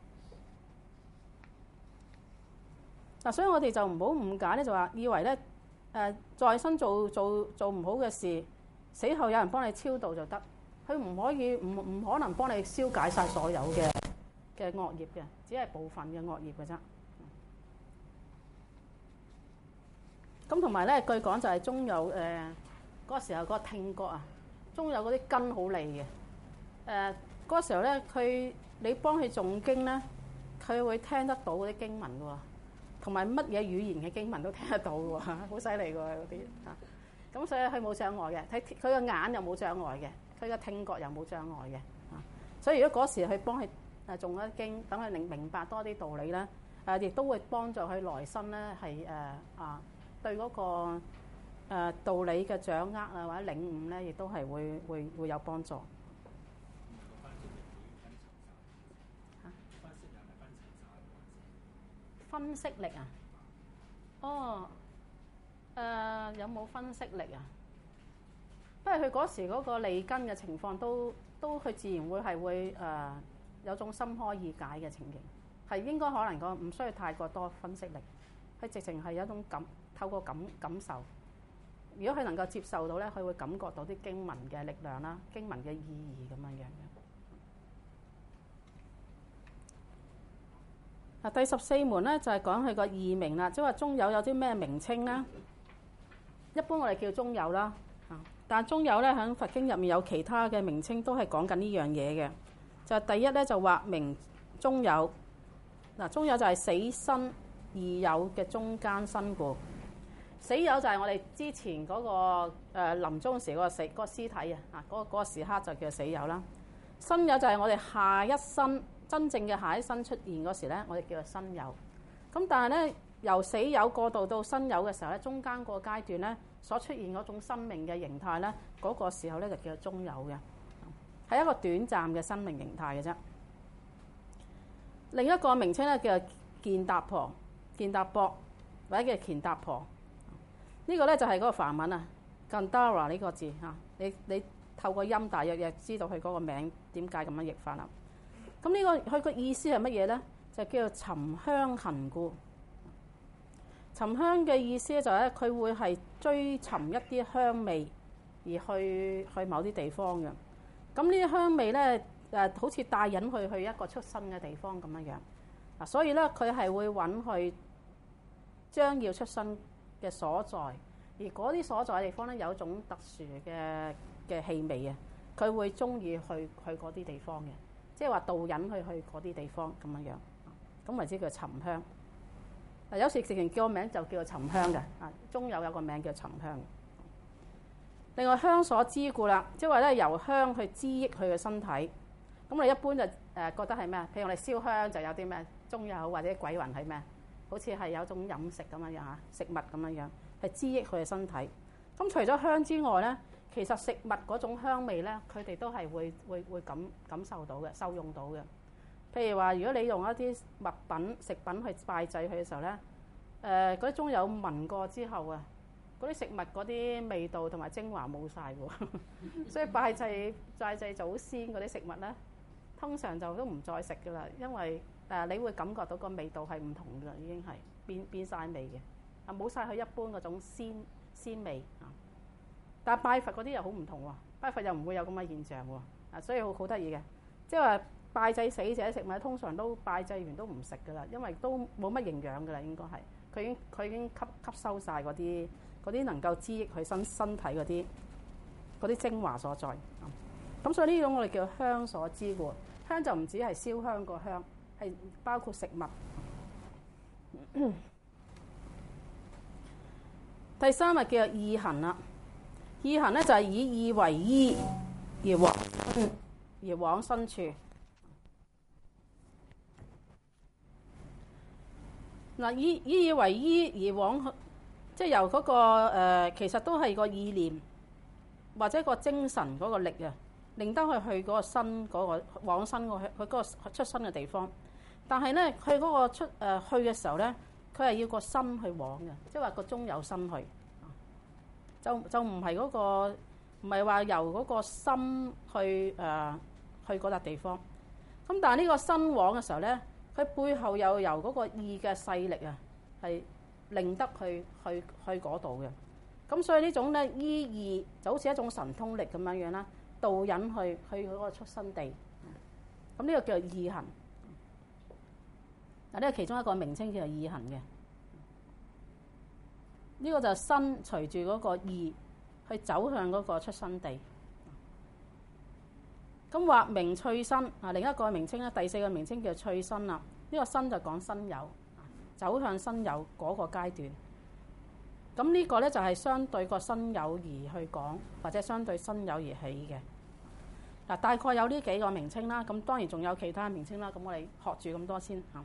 嗱，所以我哋就唔好誤解咧，就話以為咧誒在生做做做唔好嘅事，死後有人幫你超度就得，佢唔可以唔唔可能幫你消解晒所有嘅嘅惡業嘅，只係部分嘅惡業嘅啫。咁同埋咧，據講就係中有誒嗰、呃那個時候嗰個聽覺啊，中有嗰啲根好利嘅誒嗰個時候咧，佢你幫佢誦經咧，佢會聽得到嗰啲經文嘅喎。同埋乜嘢語言嘅經文都聽得到嘅喎，好犀利嘅喎嗰啲嚇。咁所以佢冇障礙嘅，睇佢個眼又冇障礙嘅，佢個聽覺又冇障礙嘅嚇。 所以如果嗰時去幫佢誒誦一經，等佢明明白多啲道理咧，誒亦都會幫助佢來生咧係誒啊對嗰個誒道理嘅掌握啊或者領悟咧，亦都係會會會有幫助。分析力啊？哦，誒、呃、有冇分析力啊？不過佢嗰時嗰個利根嘅情況都都佢自然會係會誒、呃、有種心開意解嘅情形，係應該可能個唔需要太過多分析力，佢直情係有一種感透過感感受。如果佢能夠接受到咧，佢會感覺到啲經文嘅力量啦、經文嘅意義咁樣樣嘅。嗱，第十四門咧就係講佢個異名啦，即係話中有有啲咩名稱啦。一般我哋叫中有啦，但係中有咧喺佛經入面有其他嘅名稱都係講緊呢樣嘢嘅。就係第一咧就話明中有，嗱中有就係死生二有嘅中間身故。死有就係我哋之前嗰、那個誒、呃、臨終時嗰個死嗰、那個屍體啊，啊、那、嗰個嗰個時刻就叫死有啦。生有就係我哋下一生。真正嘅下一生出現嗰時咧，我哋叫做生有。咁但係咧，由死有過渡到生有嘅時候咧，中間個階段咧，所出現嗰種生命嘅形態咧，嗰、那個時候咧就叫做中有嘅，係一個短暫嘅生命形態嘅啫。另一個名稱咧叫做健達婆、健達博或者叫健達婆。呢、這個咧就係嗰個梵文啊 Gandhara 呢個字嚇。你你透過音大約亦知道佢嗰個名點解咁樣譯法啦。咁呢個佢個意思係乜嘢咧？就叫做尋香行故。尋香嘅意思咧就係咧，佢會係追尋一啲香味而去去某啲地方嘅。咁呢啲香味咧誒，好似帶引佢去一個出生嘅地方咁樣樣。嗱，所以咧佢係會揾佢將要出生嘅所在，而嗰啲所在嘅地方咧有一種特殊嘅嘅氣味啊，佢會中意去去嗰啲地方嘅。即係話導引佢去嗰啲地方咁樣樣，咁為之叫尋香。嗱，有時直情叫個名就叫做尋香嘅，啊，中有有個名叫尋香。另外香所知故啦，即係話咧由香去滋益佢嘅身體。咁我哋一般就誒覺得係咩？譬如我哋燒香就有啲咩？中有或者鬼魂係咩？好似係有種飲食咁樣樣嚇，食物咁樣樣係滋益佢嘅身體。咁除咗香之外咧，其實食物嗰種香味咧，佢哋都係會會會感感受到嘅，受用到嘅。譬如話，如果你用一啲物品食品去拜祭佢嘅時候咧，誒嗰啲中有聞過之後啊，嗰啲食物嗰啲味道同埋精華冇晒喎，所以拜祭拜祭祖先嗰啲食物咧，通常就都唔再食噶啦，因為誒你會感覺到個味道係唔同㗎，已經係變變曬味嘅，啊冇晒佢一般嗰種鮮鮮味啊。但係拜佛嗰啲又好唔同喎，拜佛又唔會有咁嘅現象喎，啊，所以好好得意嘅，即係話拜祭死者食物通常都拜祭完都唔食噶啦，因為都冇乜營養噶啦，應該係佢已經佢已經吸吸收晒嗰啲嗰啲能夠滋益佢身身體嗰啲嗰啲精華所在。咁所以呢種我哋叫香所知故，香就唔止係燒香個香，係包括食物。第三日叫做意行啦。意行咧就係以意為依而往而往生處。嗱，以以意為依而往，即係由嗰、那個、呃、其實都係個意念或者個精神嗰個力啊，令得佢去嗰個身嗰、那個往生個佢嗰個出生嘅地方。但係咧，佢嗰個出誒、呃、去嘅時候咧，佢係要個心去往嘅，即係話個中有心去。就就唔係嗰個，唔係話由嗰個心去誒、呃、去嗰笪地方。咁但係呢個身往嘅時候咧，佢背後又由嗰個意嘅勢力啊，係令得去去去嗰度嘅。咁所以呢種咧依意就好似一種神通力咁樣樣啦，導引去去嗰個出生地。咁呢個叫做意行。嗱，呢個其中一個名稱叫做意行嘅。呢個就係身隨住嗰個意去走向嗰個出生地。咁或名趣身啊，另一個名稱咧，第四個名稱叫趣身啦。呢個身就講身有，走向身有嗰個階段。咁呢個咧就係相對個身有而去講，或者相對身有而起嘅。 嗱，大概有呢幾個名稱啦。咁當然仲有其他名稱啦。咁我哋學住咁多先嚇。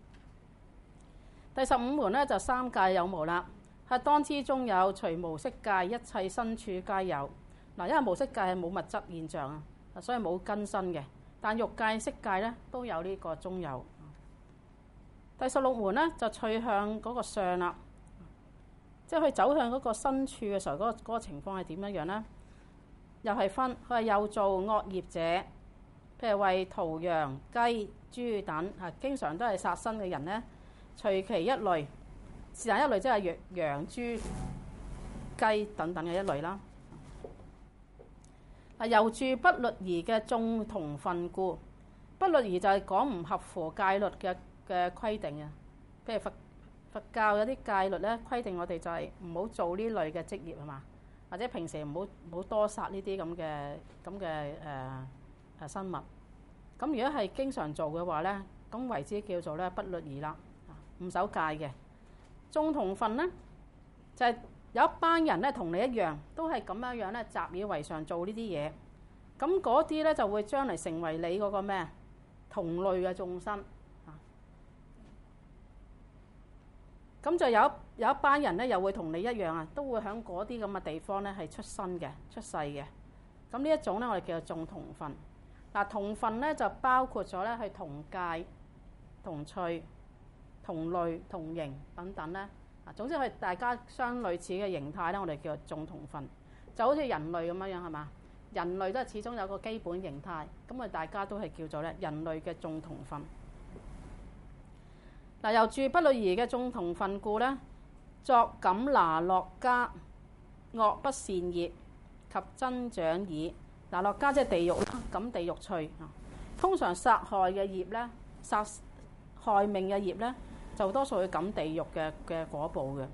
第十五門咧就三界有無啦。係當知中有，除無色界，一切身處皆有。嗱，因為無色界係冇物質現象啊，所以冇根身嘅。但欲界、色界咧都有呢個中有。第十六門咧就趣向嗰個相啦，即係佢走向嗰個身處嘅時候，嗰、嗰個嗰個情況係點樣樣咧？又係分，佢係又做惡業者，譬如為屠羊、雞、豬等啊，經常都係殺生嘅人咧，隨其一類。是但一類，即係羊、豬、雞等等嘅一類啦。啊，由住不律儀嘅眾同分故，不律儀就係講唔合乎戒律嘅嘅規定啊。譬如佛佛教有啲戒律咧，規定我哋就係唔好做呢類嘅職業係嘛，或者平時唔好唔好多殺呢啲咁嘅咁嘅誒誒生物。咁如果係經常做嘅話咧，咁為之叫做咧不律儀啦，唔守戒嘅。眾同分咧，就係、是、有一班人咧，同你一樣，都係咁樣樣咧，習以為常做呢啲嘢。咁嗰啲咧就會將嚟成為你嗰個咩同類嘅眾生。咁就有一有一班人咧，又會同你一樣啊，都會喺嗰啲咁嘅地方咧係出生嘅、出世嘅。咁呢一種咧，我哋叫做眾同分。嗱，同分咧就包括咗咧係同界、同趣、同類、同形等等咧，啊，總之係大家相類似嘅形態咧，我哋叫做眾同分，就好似人類咁樣樣係嘛？人類都係始終有個基本形態，咁啊大家都係叫做咧人類嘅眾同分。嗱，由住不律儀嘅眾同分故咧，作錦拿樂家惡不善業及增長矣。拿樂家即係地獄啦，咁地獄趣啊，通常殺害嘅業咧，殺害命嘅業咧，就多數會感地獄嘅嘅果報嘅。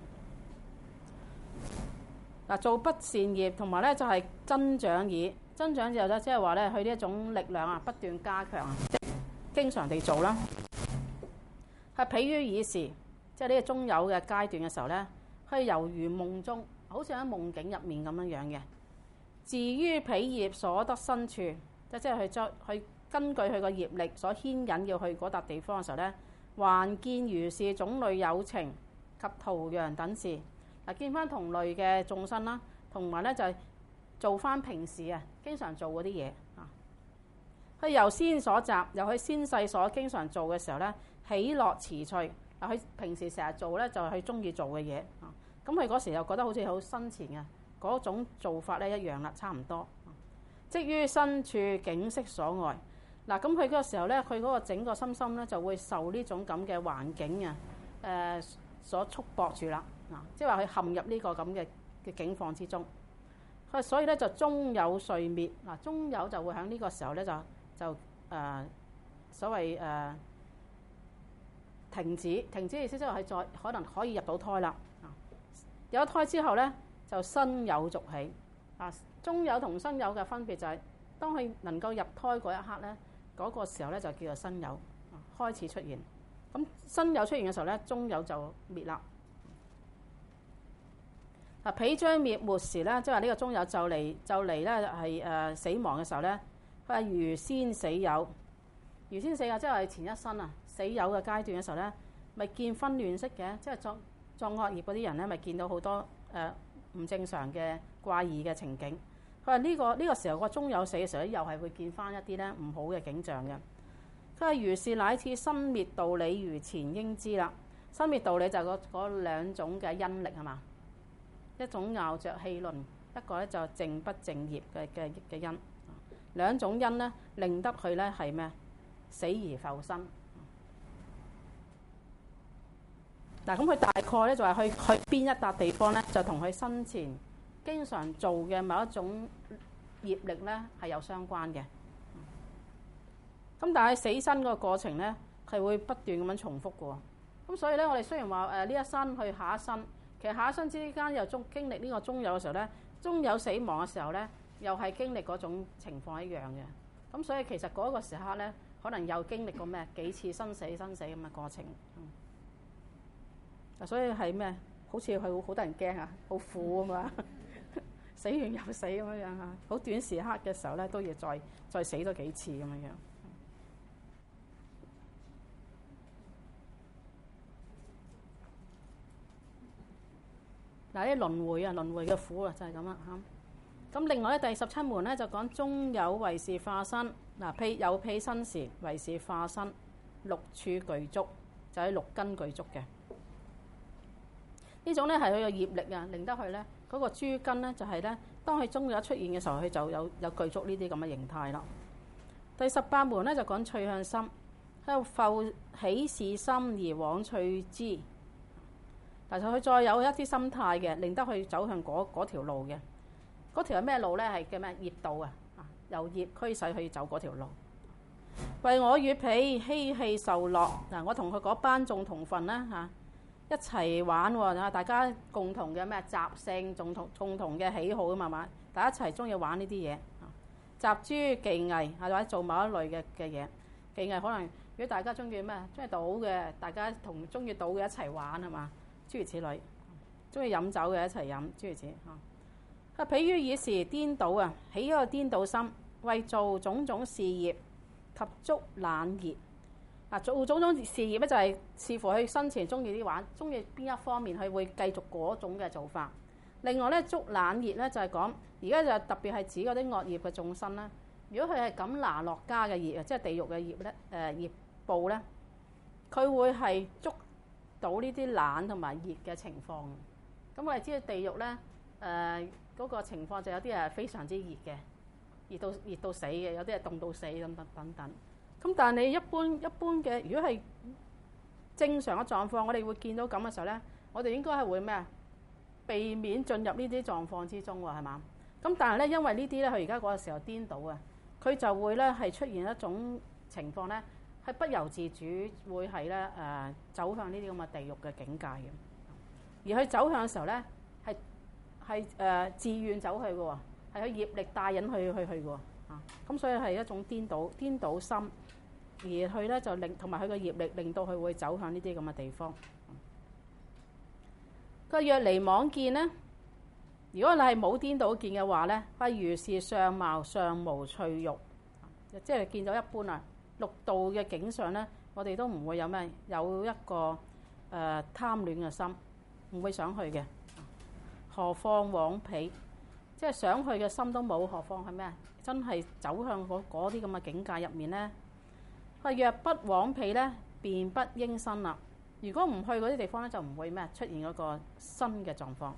嗱，做不善業同埋咧就係增長矣。增長之後咧，即係話咧，佢呢一種力量啊，不斷加強啊，即係經常地做啦。係彼於已時，即係呢個中有嘅階段嘅時候咧，佢猶如夢中，好似喺夢境入面咁樣樣嘅。自於彼業所得身處，即係即係佢再去根據佢個業力所牽引要去嗰笪地方嘅時候咧，還見如是種類有情及屠羊等事。嗱，見翻同類嘅眾生啦，同埋咧就係做翻平時啊，經常做嗰啲嘢啊。佢由先所習，由佢先世所經常做嘅時候咧，喜樂辭趣。嗱，佢平時成日做咧，就係佢中意做嘅嘢啊。咁佢嗰時又覺得好似好新前嘅嗰種做法咧一樣啦，差唔多。即於身處景色所礙。嗱，咁佢嗰個時候咧，佢嗰個整個心心咧就會受呢種咁嘅環境啊，誒、呃、所束縛住啦。嗱，即係話佢陷入呢個咁嘅嘅境況之中。佢所以咧就中有遂滅。嗱，中有就會喺呢個時候咧就就誒、呃、所謂誒、呃、停止。停止意思即係佢再可能可以入到胎啦。有胎之後咧就身有續起。啊，中有同身有嘅分別就係、是、當佢能夠入胎嗰一刻咧，嗰、那個時候咧就叫做身有開始出現。咁身有出現嘅時候咧，中有就滅啦。嗱，彼將滅沒時咧，即係呢個中有就嚟就嚟咧係誒死亡嘅時候咧，佢係如先死有。如先死有即係前一生啊，死有嘅階段嘅時候咧，咪見紛亂色嘅，即係作作惡業嗰啲人咧，咪見到好多誒唔正常嘅怪異嘅情景。佢話呢個呢、這個時候個中有死嘅時候咧，又係會見翻一啲咧唔好嘅景象嘅。佢話如是乃至生滅道理如前應知啦。生滅道理就係嗰嗰兩種嘅因力係嘛？一種拗着氣論，一個咧就淨不淨業嘅嘅嘅因。兩種因咧令得佢咧係咩？死而復生。嗱，咁佢大概咧就係去去邊一笪地方咧，就同佢生前經常做嘅某一種業力咧係有相關嘅。咁但係死生個過程咧係會不斷咁樣重複嘅。咁所以咧，我哋雖然話誒呢一生去下一生，其實下一生之間又中經歷呢個中有嘅時候咧，中有死亡嘅時候咧，又係經歷嗰種情況一樣嘅。咁所以其實嗰個時刻咧，可能又經歷過咩幾次生死生死咁嘅過程。所以係咩？好似係好得人驚啊，好苦啊嘛。 死完又死咁樣樣嚇，好短時刻嘅時候咧都要再再死多幾次咁樣樣。嗱，啲輪迴啊，輪迴嘅苦啊，就係咁啦嚇。咁另外咧，第十七門咧就講中有為是化身，嗱，披有披身時為是化身，六處具足，就係六根具足嘅。呢種咧係佢嘅業力啊，令得佢咧嗰個諸根咧就係咧，當佢終有出現嘅時候，佢就有有具足呢啲咁嘅形態啦。第十八門咧就講趣向心，喺度復起是心而往趣之。但係佢再有一啲心態嘅，令得佢走向嗰嗰條路嘅。嗰條係咩路咧？係叫咩？業道啊！由業驅使佢走嗰條路。為我與彼嬉戲受樂嗱，我同佢嗰班眾同分啦嚇，一齊玩喎，大家共同嘅咩習性，共同共同嘅喜好啊嘛嘛，大家一齊中意玩呢啲嘢。集諸技藝或者做某一類嘅嘅嘢，技藝可能如果大家中意咩，中意賭嘅，大家同中意賭嘅一齊玩係嘛？諸如此類，中意飲酒嘅一齊飲，諸如此嚇。啊，譬於以時顛倒啊，起一個顛倒心，為做種種事業及足懶熱。嗱，做種種事業咧就係視乎佢生前中意啲玩，中意邊一方面，佢會繼續嗰種嘅做法。另外咧，足懶熱咧就係講，而家就特別係指嗰啲惡業嘅眾生啦。如果佢係咁拿落家嘅業啊，即係地獄嘅業咧，誒業報咧，佢會係捉到呢啲懶同埋熱嘅情況。咁我哋知道地獄咧，誒、呃、嗰、那個情況就有啲係非常之熱嘅，熱到熱到死嘅，有啲係凍到死咁等等等。咁但係你一般一般嘅，如果係正常嘅狀況，我哋會見到咁嘅時候咧，我哋應該係會咩啊？避免進入呢啲狀況之中喎，係嘛？咁但係咧，因為呢啲咧，佢而家嗰個時候顛倒啊，佢就會咧係出現一種情況咧，係不由自主會係咧誒走向呢啲咁嘅地獄嘅境界嘅。而佢走向嘅時候咧，係係誒自願走去嘅喎，係佢業力帶引佢去去嘅喎啊。咁所以係一種顛倒顛倒心，而佢咧就令同埋佢嘅業力令到佢會走向呢啲咁嘅地方。個若離妄見咧，如果你係冇顛倒見嘅話咧，不如是相貌尚無趣欲，即係見到一般啊六道嘅景象咧，我哋都唔會有咩有一個誒、呃、貪戀嘅心，唔會想去嘅。何況往彼，即係想去嘅心都冇，何況係咩？真係走向嗰啲咁嘅境界入面咧。佢若不往彼咧，便不應生啦。如果唔去嗰啲地方咧，就唔會咩出現嗰個新嘅狀況。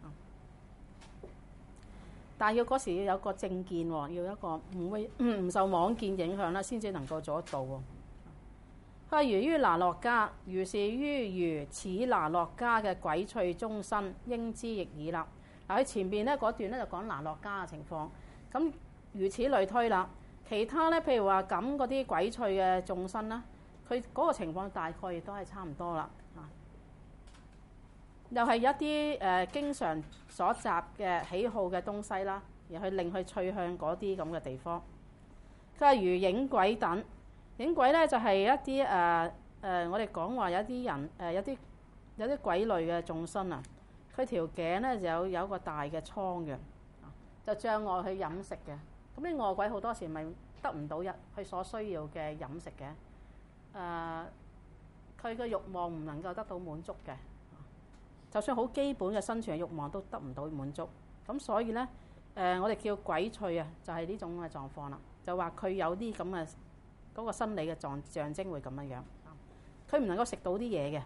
但係要嗰時要有個正見喎，要一個唔會唔受妄見影響啦，先至能夠做得到喎。佢如於拿落家，如是於如此拿落家嘅鬼趣中生，應知亦已啦。嗱，喺前邊咧嗰段咧就講拿落家嘅情況，咁如此類推啦。其他咧，譬如話咁嗰啲鬼趣嘅眾生啦。佢嗰個情況大概亦都係差唔多啦，啊，又係一啲誒、呃、經常所集嘅喜好嘅東西啦，而去令佢趣向嗰啲咁嘅地方。佢話如影鬼等，影鬼咧就係、是、一啲誒誒，我哋講話有啲人誒、呃、有啲有啲鬼類嘅眾生啊，佢條頸咧就有有一個大嘅瘡嘅，就障礙佢飲食嘅。咁啲餓鬼好多時咪得唔到一佢所需要嘅飲食嘅。誒，佢嘅慾望唔能夠得到滿足嘅，就算好基本嘅生存嘅慾望都得唔到滿足。咁所以咧，誒、呃、我哋叫鬼趣啊，就係呢種嘅狀況啦。就話佢有啲咁嘅嗰個生理嘅狀象徵會咁樣樣，佢唔能夠食到啲嘢嘅。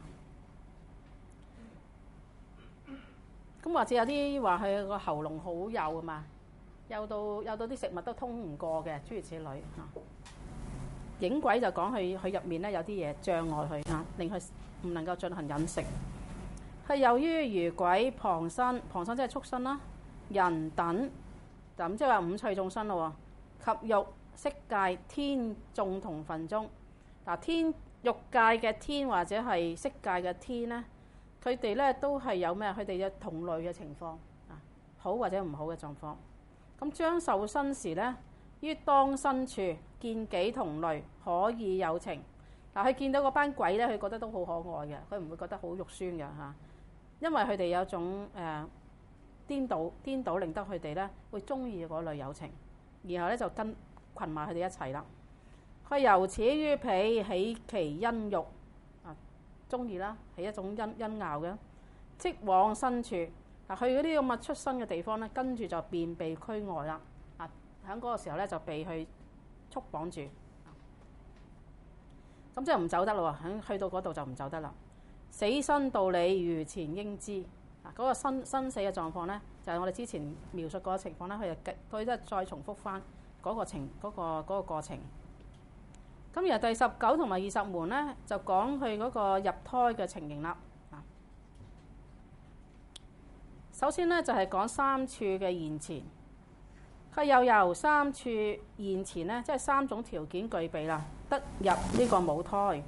咁或者有啲話佢個喉嚨好幼啊嘛，幼到幼到啲食物都通唔過嘅，諸如此類嚇。影鬼就講佢佢入面咧有啲嘢障礙佢嚇，令佢唔能夠進行飲食。係由於如鬼旁生，旁生即係畜生啦，人等咁即係話五趣眾生咯喎。及欲色界天眾同分中，嗱，天欲界嘅天或者係色界嘅天咧，佢哋咧都係有咩？佢哋嘅同類嘅情況啊，好或者唔好嘅狀況。咁將受身時咧，於當身處見己同類，可以有情。嗱，佢見到嗰班鬼咧，佢覺得都好可愛嘅，佢唔會覺得好肉酸嘅嚇，因為佢哋有種誒顛倒顛倒，令得佢哋咧會中意嗰類友情，然後咧就跟群埋佢哋一齊啦。佢由始於彼起其欣慾啊，中意啦，係一種欣欣拗嘅。即往身處啊，去嗰啲咁嘅出生嘅地方咧，跟住就便被驅外啦。啊，喺嗰個時候咧就被去束綁住，咁即係唔走得咯喎，喺去到嗰度就唔走得啦。死生道理如前應知啊，嗰個生生死嘅狀況咧，就係我哋之前描述過嘅情況咧，佢就佢都係再重複翻嗰個情嗰個嗰個過程。咁而第十九同埋二十門咧，就講佢嗰個入胎嘅情形啦。啊，首先咧就係講三處嘅現前，佢又由三處現前咧，即係三種條件具備啦，得入呢個母胎。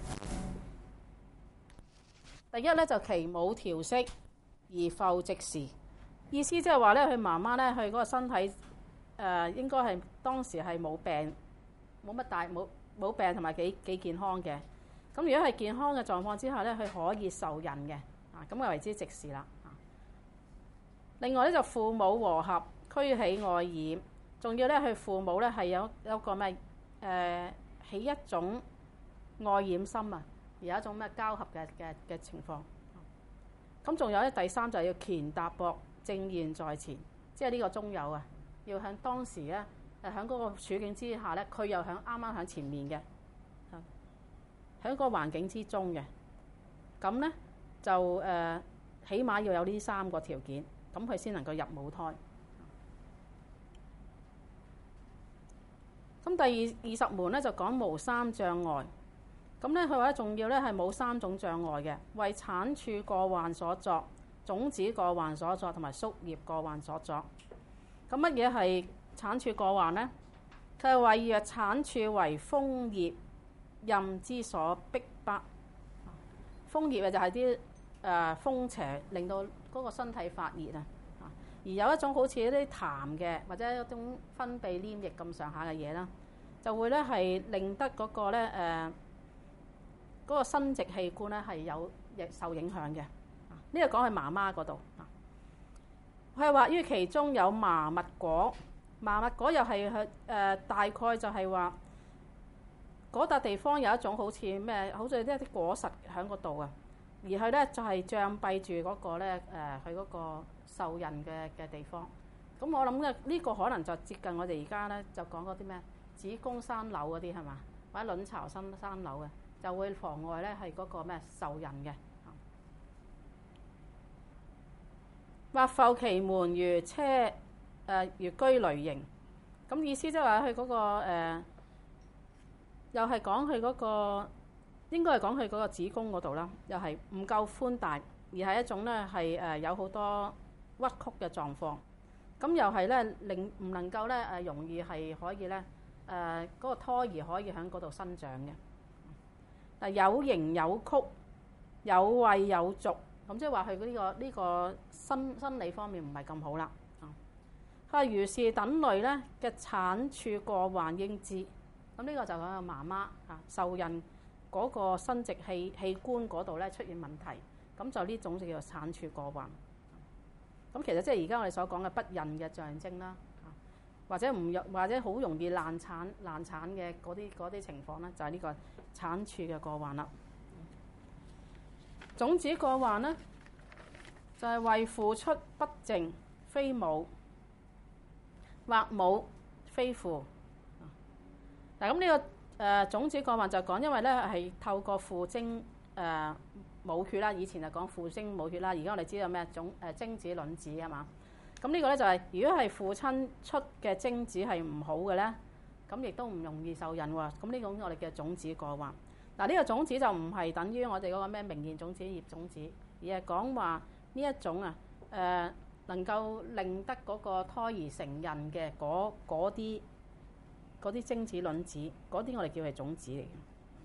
第一咧就其母調息而復即時，意思即係話咧，佢媽媽咧，佢嗰個身體誒、呃、應該係當時係冇病，冇乜大冇冇病同埋幾幾健康嘅。咁如果係健康嘅狀況之下咧，佢可以受孕嘅啊，咁就為之即時啦。另外咧就父母和合，驅起愛染，仲要咧佢父母咧係有有個咩誒、呃、起一種愛染心啊，而有一種咩交合嘅嘅嘅情況。咁仲有咧第三就係要乾達博正現在前，即係呢個中有啊，要喺當時咧誒喺嗰個處境之下咧，佢又喺啱啱喺前面嘅，喺個環境之中嘅。咁咧就誒、呃、起碼要有呢三個條件，咁佢先能夠入母胎。咁第二二十門咧就講無三障礙。咁咧佢話咧仲要咧係冇三種障礙嘅，為產處過患所作、種子過患所作同埋宿業過患所作。咁乜嘢係產處過患咧？佢係為若產處為風業任之所逼迫。風業就係啲誒風邪令到嗰個身體發熱啊。而有一種好似一啲痰嘅或者一種分泌黏液咁上下嘅嘢啦，就會咧係令得嗰個咧誒嗰個生殖器官咧係有受影響嘅。呢個講係媽媽嗰度，佢係話於其中有麻蜜果，麻蜜果又係佢誒大概就係話嗰笪地方有一種好似咩，好似一啲果實喺嗰度啊，而佢咧就係障蔽住嗰個咧誒佢嗰個受孕嘅嘅地方。咁我諗咧呢個可能就接近我哋而家咧就講嗰啲咩子宮生瘤嗰啲係嘛，或者卵巢生生瘤嘅，就會妨礙咧係嗰個咩受孕嘅。或復其門如車誒、呃、如居雷形，咁意思即係話佢嗰個、呃、又係講佢嗰個應該係講佢嗰個子宮嗰度啦，又係唔夠寬大，而係一種咧係誒有好多屈曲嘅狀況。咁又係咧令唔能夠咧誒容易係可以咧誒嗰個胎兒可以喺嗰度生長嘅。嗱，有形有曲，有位有續。咁即係話佢呢個呢個生生理方面唔係咁好啦。佢話如是等類咧嘅產處過患應知。咁呢個就講個媽媽啊受孕嗰個生殖器器官嗰度咧出現問題，咁就呢種就叫做產處過患。咁其實即係而家我哋所講嘅不孕嘅象徵啦，或者唔或者好容易難產難產嘅嗰啲嗰啲情況咧，就係呢個產處嘅過患啦。種子過患呢，就係、是、為父出不淨，非母，或母非父。嗱咁呢個誒、呃、種子過患就講，因為咧係透過父精誒、呃、母血啦，以前就講父精母血啦，而家我哋知道咩種誒、呃、精子卵子啊嘛。咁呢個咧就係、是、如果係父親出嘅精子係唔好嘅咧，咁亦都唔容易受孕喎。咁呢種我哋嘅種子過患。嗱，呢個種子就唔係等於我哋嗰個咩明顯種子、葉種子，而係講話呢一種啊誒、呃、能夠令得嗰個胎兒成孕嘅嗰啲嗰啲精子卵子，嗰啲我哋叫係種子嚟嘅。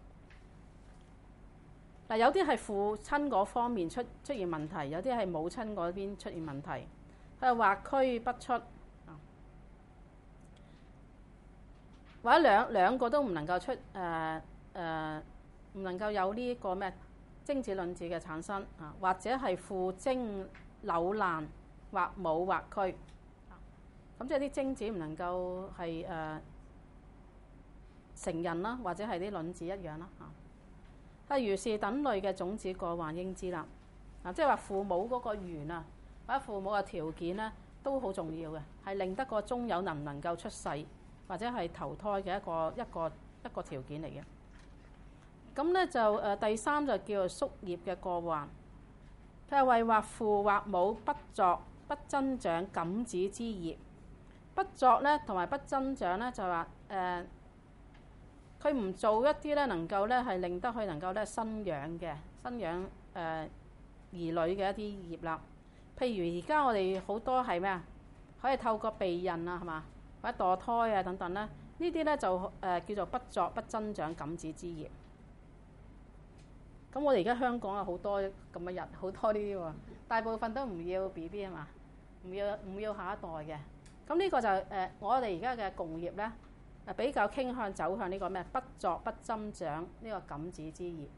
嗱，有啲係父親嗰方面出出現問題，有啲係母親嗰邊出現問題。佢話或驅不出，或者兩兩個都唔能夠出誒誒。呃呃唔能夠有呢個咩精子卵子嘅產生啊，或者係父精扭爛或母或軀。咁即係啲精子唔能夠係誒、呃、成人啦，或者係啲卵子一樣啦嚇。啊，如是等類嘅種子過患應知啦。嗱，即係話父母嗰個緣啊，或者父母嘅條件咧，都好重要嘅，係令得個中有能唔能夠出世或者係投胎嘅一個一個一個條件嚟嘅。咁咧就誒、呃、第三就叫做宿業嘅過患。佢係為或父或母不作不增長感子之業。不作咧同埋不增長咧就係話誒，佢、呃、唔做一啲咧能夠咧係令得佢能夠咧生養嘅生養誒、呃、兒女嘅一啲業啦。譬如而家我哋好多係咩啊？可以透過避孕啊，係嘛？或者墮胎啊等等咧，呢啲咧就誒、呃、叫做不作不增長感子之業。咁我哋而家香港有好多咁嘅人，好多呢啲喎，大部分都唔要 B B 啊嘛，唔要唔要下一代嘅。咁呢個就誒、呃、我哋而家嘅共業咧，誒比較傾向走向呢個咩？不作不增長呢個感子之業。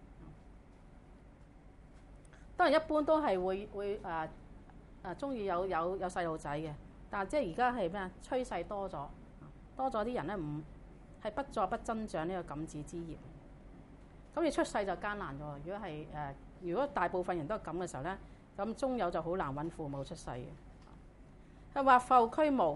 當然一般都係會會誒誒中意有有有細路仔嘅，但係即係而家係咩啊？趨勢多咗，多咗啲人咧唔係不作不增長呢個感子之業。咁你出世就艱難咗。如果係誒、呃，如果大部分人都係咁嘅時候咧，咁中有就好難揾父母出世嘅。係或復軀無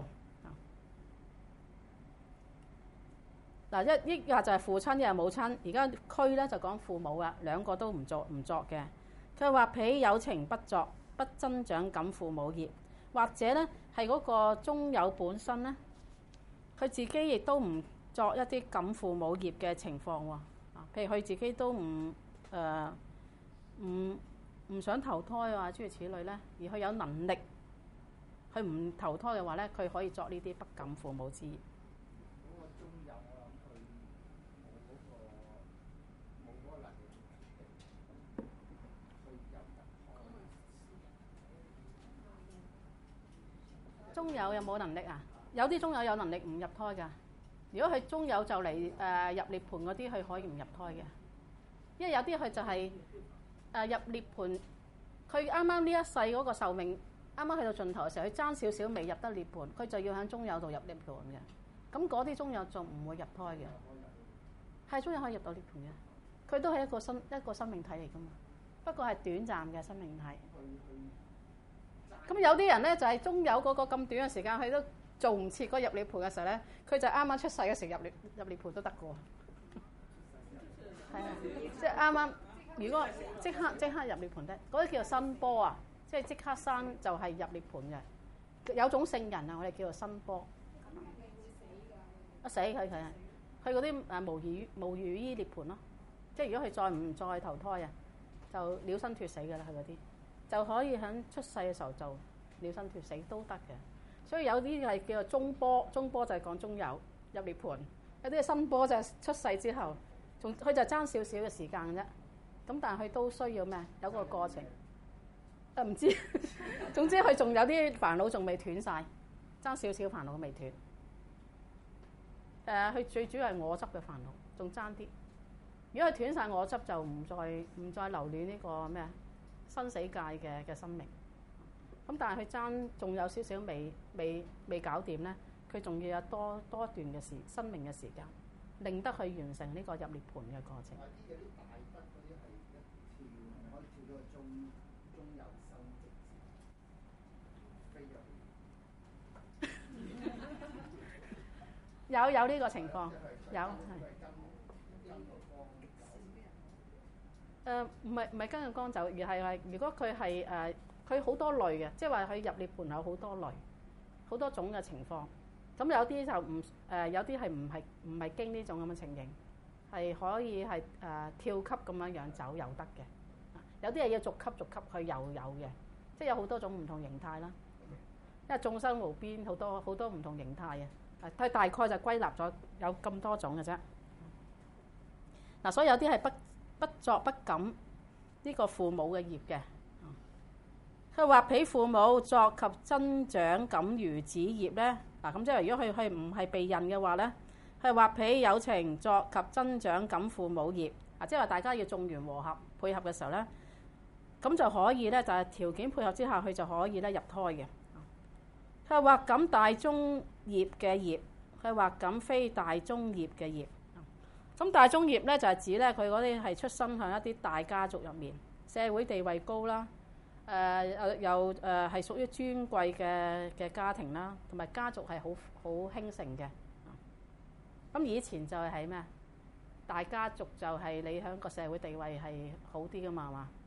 嗱，一一話就係父親，一係母親。而家軀咧就講父母啊，兩個都唔作唔作嘅。佢或彼有情不作不增長感父母業，或者咧係嗰個中有本身咧，佢自己亦都唔作一啲感父母業嘅情況喎。譬如佢自己都唔誒唔唔想投胎啊，諸如此類咧，而佢有能力，佢唔投胎嘅話咧，佢可以作呢啲不感父母之業。 嗰個中有我諗佢冇嗰個冇嗰個能力去入胎。 中有有冇能力啊？有啲中有有能力唔入胎㗎。如果佢中有就嚟誒、呃、入涅盤嗰啲，佢可以唔入胎嘅。因為有啲佢就係、是、誒、呃、入涅盤，佢啱啱呢一世嗰個壽命啱啱去到盡頭嘅時候，佢爭少少未入得涅盤，佢就要喺中有度入涅盤嘅。咁嗰啲中有就唔會入胎嘅。係中有可以入到涅盤嘅，佢都係一個生一個生命體嚟㗎嘛。不過係短暫嘅生命體。咁有啲人咧就係、是、中有嗰個咁短嘅時間，佢都做唔切嗰入涅盤嘅時候咧，佢就啱啱出世嘅時候入涅入涅盤都得嘅喎。係啊，即係啱啱，如果即刻即刻入涅盤得，嗰啲叫做新波啊，即係即刻生就係入涅盤嘅。有種聖人啊，我哋叫做新波。啊死佢佢啊，佢嗰啲誒無餘無餘於涅盤咯，即係如果佢再唔再投胎啊，就了身脫死㗎啦。佢嗰啲就可以喺出世嘅時候就了身脫死都得嘅。所以有啲係叫做中波，中波就係講中有入涅盤，有啲係新波就係出世之後，仲佢就爭少少嘅時間啫。咁但係佢都需要咩？有個過程。誒唔知，總之佢仲有啲煩惱仲未斷晒，爭少少煩惱未斷。誒、呃，佢最主要係我執嘅煩惱，仲爭啲。如果佢斷晒我執，就唔再唔再留戀呢個咩生死界嘅嘅生命。咁但係佢爭仲有少少未未未搞掂咧，佢仲要有多多段嘅時生命嘅時間，令得佢完成呢個入涅盤嘅過程。 啲有啲大筆嗰啲係一跳可以跳到個中中有生直接飛入。 有有呢個情況，有係。誒唔係唔係跟住光走，而係係如果佢係誒。佢好多類嘅，即係話佢入涅盤有好多類，好多種嘅情況。咁有啲就唔誒、呃，有啲係唔係唔係經呢種咁嘅情形，係可以係誒、呃、跳級咁樣樣走又得嘅。有啲係要逐級逐級去又有嘅，即係有好多種唔同形態啦。因為眾生無邊，好多好多唔同形態啊。佢大概就歸納咗有咁多種嘅啫。嗱，所以有啲係不不作不感呢個父母嘅業嘅。佢或彼父母作及增長感如子業咧，嗱咁即係如果佢佢唔係避孕嘅話咧，佢或彼有情作及增長感父母業，啊即係話大家要眾緣和合配合嘅時候咧，咁就可以咧就係條件配合之下，佢就可以咧入胎嘅。 佢話或感大中業嘅業，佢話或感非大中業嘅業。咁大中業咧就係指咧佢嗰啲係出身向一啲大家族入面，社會地位高啦，誒又誒係屬於尊貴嘅嘅家庭啦，同埋家族係好好興盛嘅。咁以前就係係咩？大家族就係你喺個社會地位係好啲噶嘛，係嘛？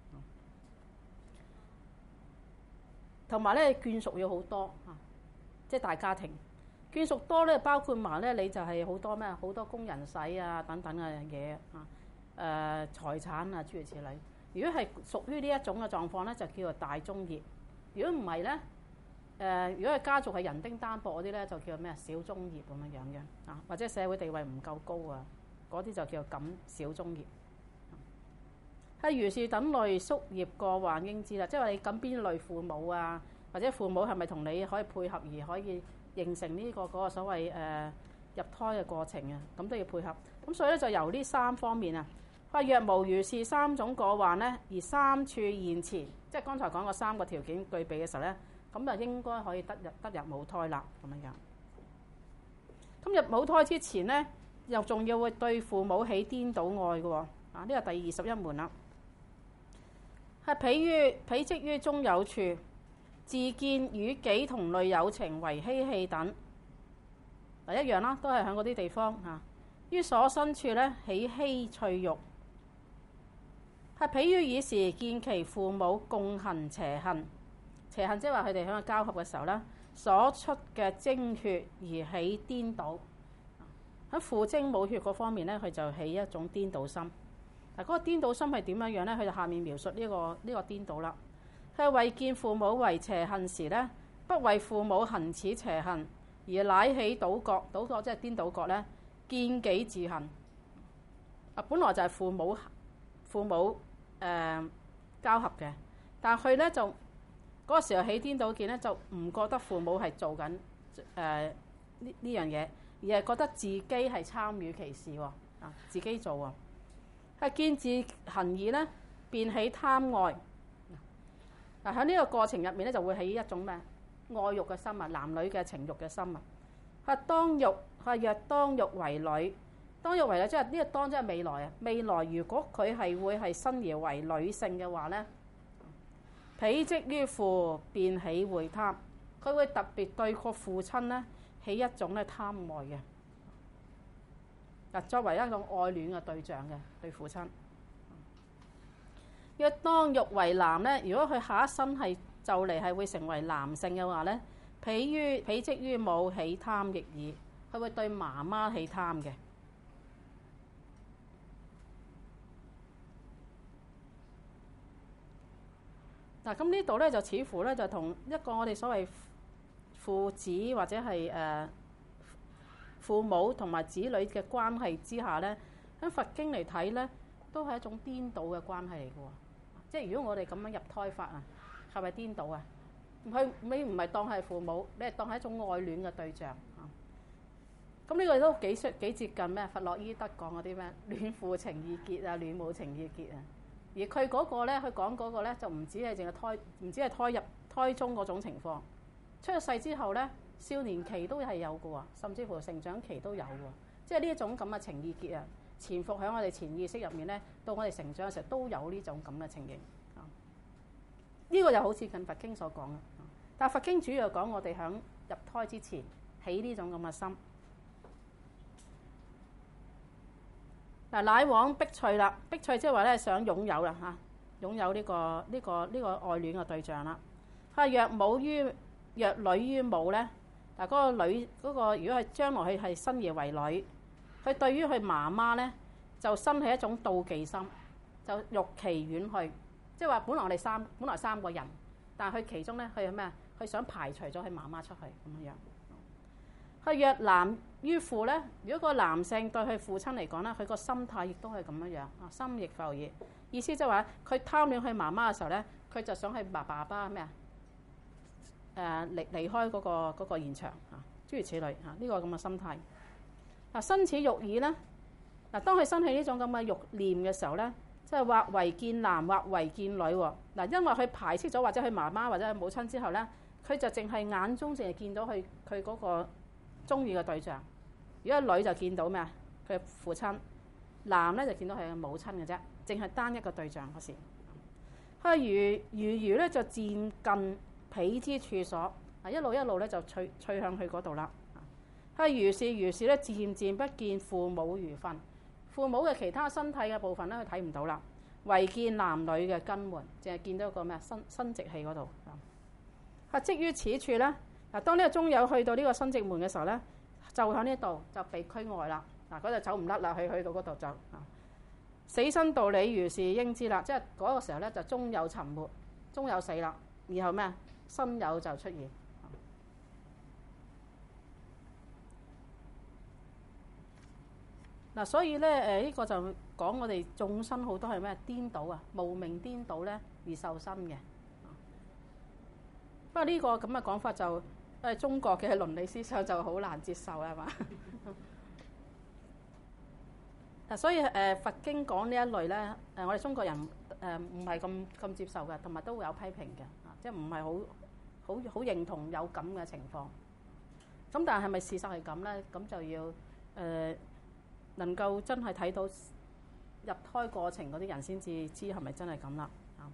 同埋咧眷屬要好多啊，即係大家庭。眷屬多咧，包括埋咧你就係好多咩？好多工人使啊等等嘅嘢啊，誒、呃、財產啊諸如此類。如果係屬於呢一種嘅狀況咧，就叫做大中業。如果唔係咧，誒、呃、如果係家族係人丁單薄嗰啲咧，就叫做咩？小中業咁樣樣嘅啊，或者社會地位唔夠高啊，嗰啲就叫做感小中業。係如是等類宿業過患應知啦，即係話你感邊類父母啊，或者父母係咪同你可以配合而可以形成呢、這個嗰、那個所謂誒、呃、入胎嘅過程啊，咁都要配合。咁所以咧就由呢三方面啊，佢話若無如是三種過患咧，而三處現前，即係剛才講過三個條件具備嘅時候咧，咁就應該可以得入得入母胎啦，咁樣樣。咁入母胎之前咧，又仲要會對父母起顛倒愛嘅喎，啊呢個第二十一門啦。係彼於彼即於中有處，自見與己同類有情為嬉戲等，嗱一樣啦，都係喺嗰啲地方嚇。於所身處咧起嬉趣欲，係彼於爾時見其父母共行邪行，邪行即係話佢哋喺個交合嘅時候咧，所出嘅精血而起顛倒。喺父精母血嗰方面咧，佢就起一種顛倒心。嗱，嗰個顛倒心係點樣樣咧？佢就下面描述呢、這個呢、這個顛倒啦。佢係為見父母為邪行時咧，不為父母行此邪行，而乃起倒覺。倒覺即係顛倒覺咧，見己自行。啊，本來就係父母父母誒、呃、交合嘅，但係佢咧就嗰、那個時候起顛倒見咧，就唔覺得父母係做緊誒呢呢樣嘢，而係覺得自己係參與其事喎。啊，自己做喎。係見自行義咧，便起貪愛。嗱，喺呢個過程入面咧，就會起一種咩愛欲嘅心啊，男女嘅情欲嘅心啊。係當欲係若當欲為女，當欲為女即係呢個當即係未來啊。未來如果佢係會係生而為女性嘅話咧，彼即於父便起會貪，佢會特別對個父親咧起一種咧貪愛嘅。嗱，作為一個愛戀嘅對象嘅對父親。若當欲為男咧，如果佢下一生係就嚟係會成為男性嘅話咧，彼於彼即於母起貪亦爾，佢會對媽媽起貪嘅。嗱，咁呢度咧就似乎咧就同一個我哋所謂父子或者係誒。呃父母同埋子女嘅關係之下咧，喺佛經嚟睇咧，都係一種顛倒嘅關係嚟嘅喎。即係如果我哋咁樣入胎法啊，係咪顛倒啊？佢你唔係當係父母，你係當係一種愛戀嘅對象啊。咁呢個都幾出幾接近咩？弗洛伊德講嗰啲咩戀父情意結啊，戀母情意結啊。而佢嗰個咧，佢講嗰個咧就唔止係淨係胎，唔止係胎入胎中嗰種情況，出咗世之後咧。少年期都係有嘅喎，甚至乎成長期都有喎，即係呢一種咁嘅情意結啊，潛伏喺我哋潛意識入面咧，到我哋成長嘅時候都有呢種咁嘅情形。啊，呢個就好似近佛經所講嘅，但係佛經主要講我哋響入胎之前起呢種咁嘅心。嗱，乃往逼趣啦，逼趣即係話咧想擁有啦嚇，擁有呢個呢個呢個愛戀嘅對象啦。佢若母於若女於母咧。嗱，嗰個女嗰、嗰個，如果係將來佢係生而為女，佢對於佢媽媽咧就生起一種妒忌心，就欲其遠去，即係話本來我哋三本來三個人，但係佢其中咧佢係咩啊？佢想排除咗佢媽媽出去咁樣。佢若男於父咧，如果個男性對佢父親嚟講咧，佢個心態亦都係咁樣樣啊，心亦浮熱，意思即係話佢貪戀佢媽媽嘅時候咧，佢就想去爸爸爸咩啊？誒離離開嗰個嗰個現場嚇，諸如此類嚇，呢個咁嘅心態。嗱，生此欲意咧，嗱當佢生起呢種咁嘅欲念嘅時候咧，即係或為見男或為見女喎。嗱，因為佢排斥咗或者佢媽媽或者佢母親之後咧， 佢就淨係眼中淨係見到佢佢嗰個中意嘅對象。如果女就見到咩啊？佢嘅父親，男咧就見到佢嘅母親嘅啫，淨係單一個對象嗰時。佢如如如咧就漸近彼之處所，啊一路一路咧就趨趨向去嗰度啦。佢如是如是咧，漸漸不見父母餘分，父母嘅其他身體嘅部分咧，佢睇唔到啦，唯見男女嘅根門，淨係見到一個咩生生殖器嗰度。啊，即於此處咧，嗱，當呢個中有去到呢個生殖門嘅時候咧，就喺呢度就被驅外啦。嗱，嗰度走唔甩啦，去去到嗰度就啊，死生道理如是應知啦。即係嗰個時候咧，就中有沉沒，中有死啦，然後咩生有就出現。嗱，所以咧誒呢個就講我哋眾生好多係咩顛倒啊，無明顛倒咧而受生嘅。不過呢個咁嘅講法就誒中國嘅倫理思想就好難接受啦，係嘛？嗱，所以誒佛經講呢一類咧誒，我哋中國人誒唔係咁咁接受嘅，同埋都會有批評嘅，啊，即係唔係好好好認同有咁嘅情況。咁但係係咪事實係咁咧？咁就要誒。呃能夠真係睇到入胎過程嗰啲人先至知係咪真係咁啦。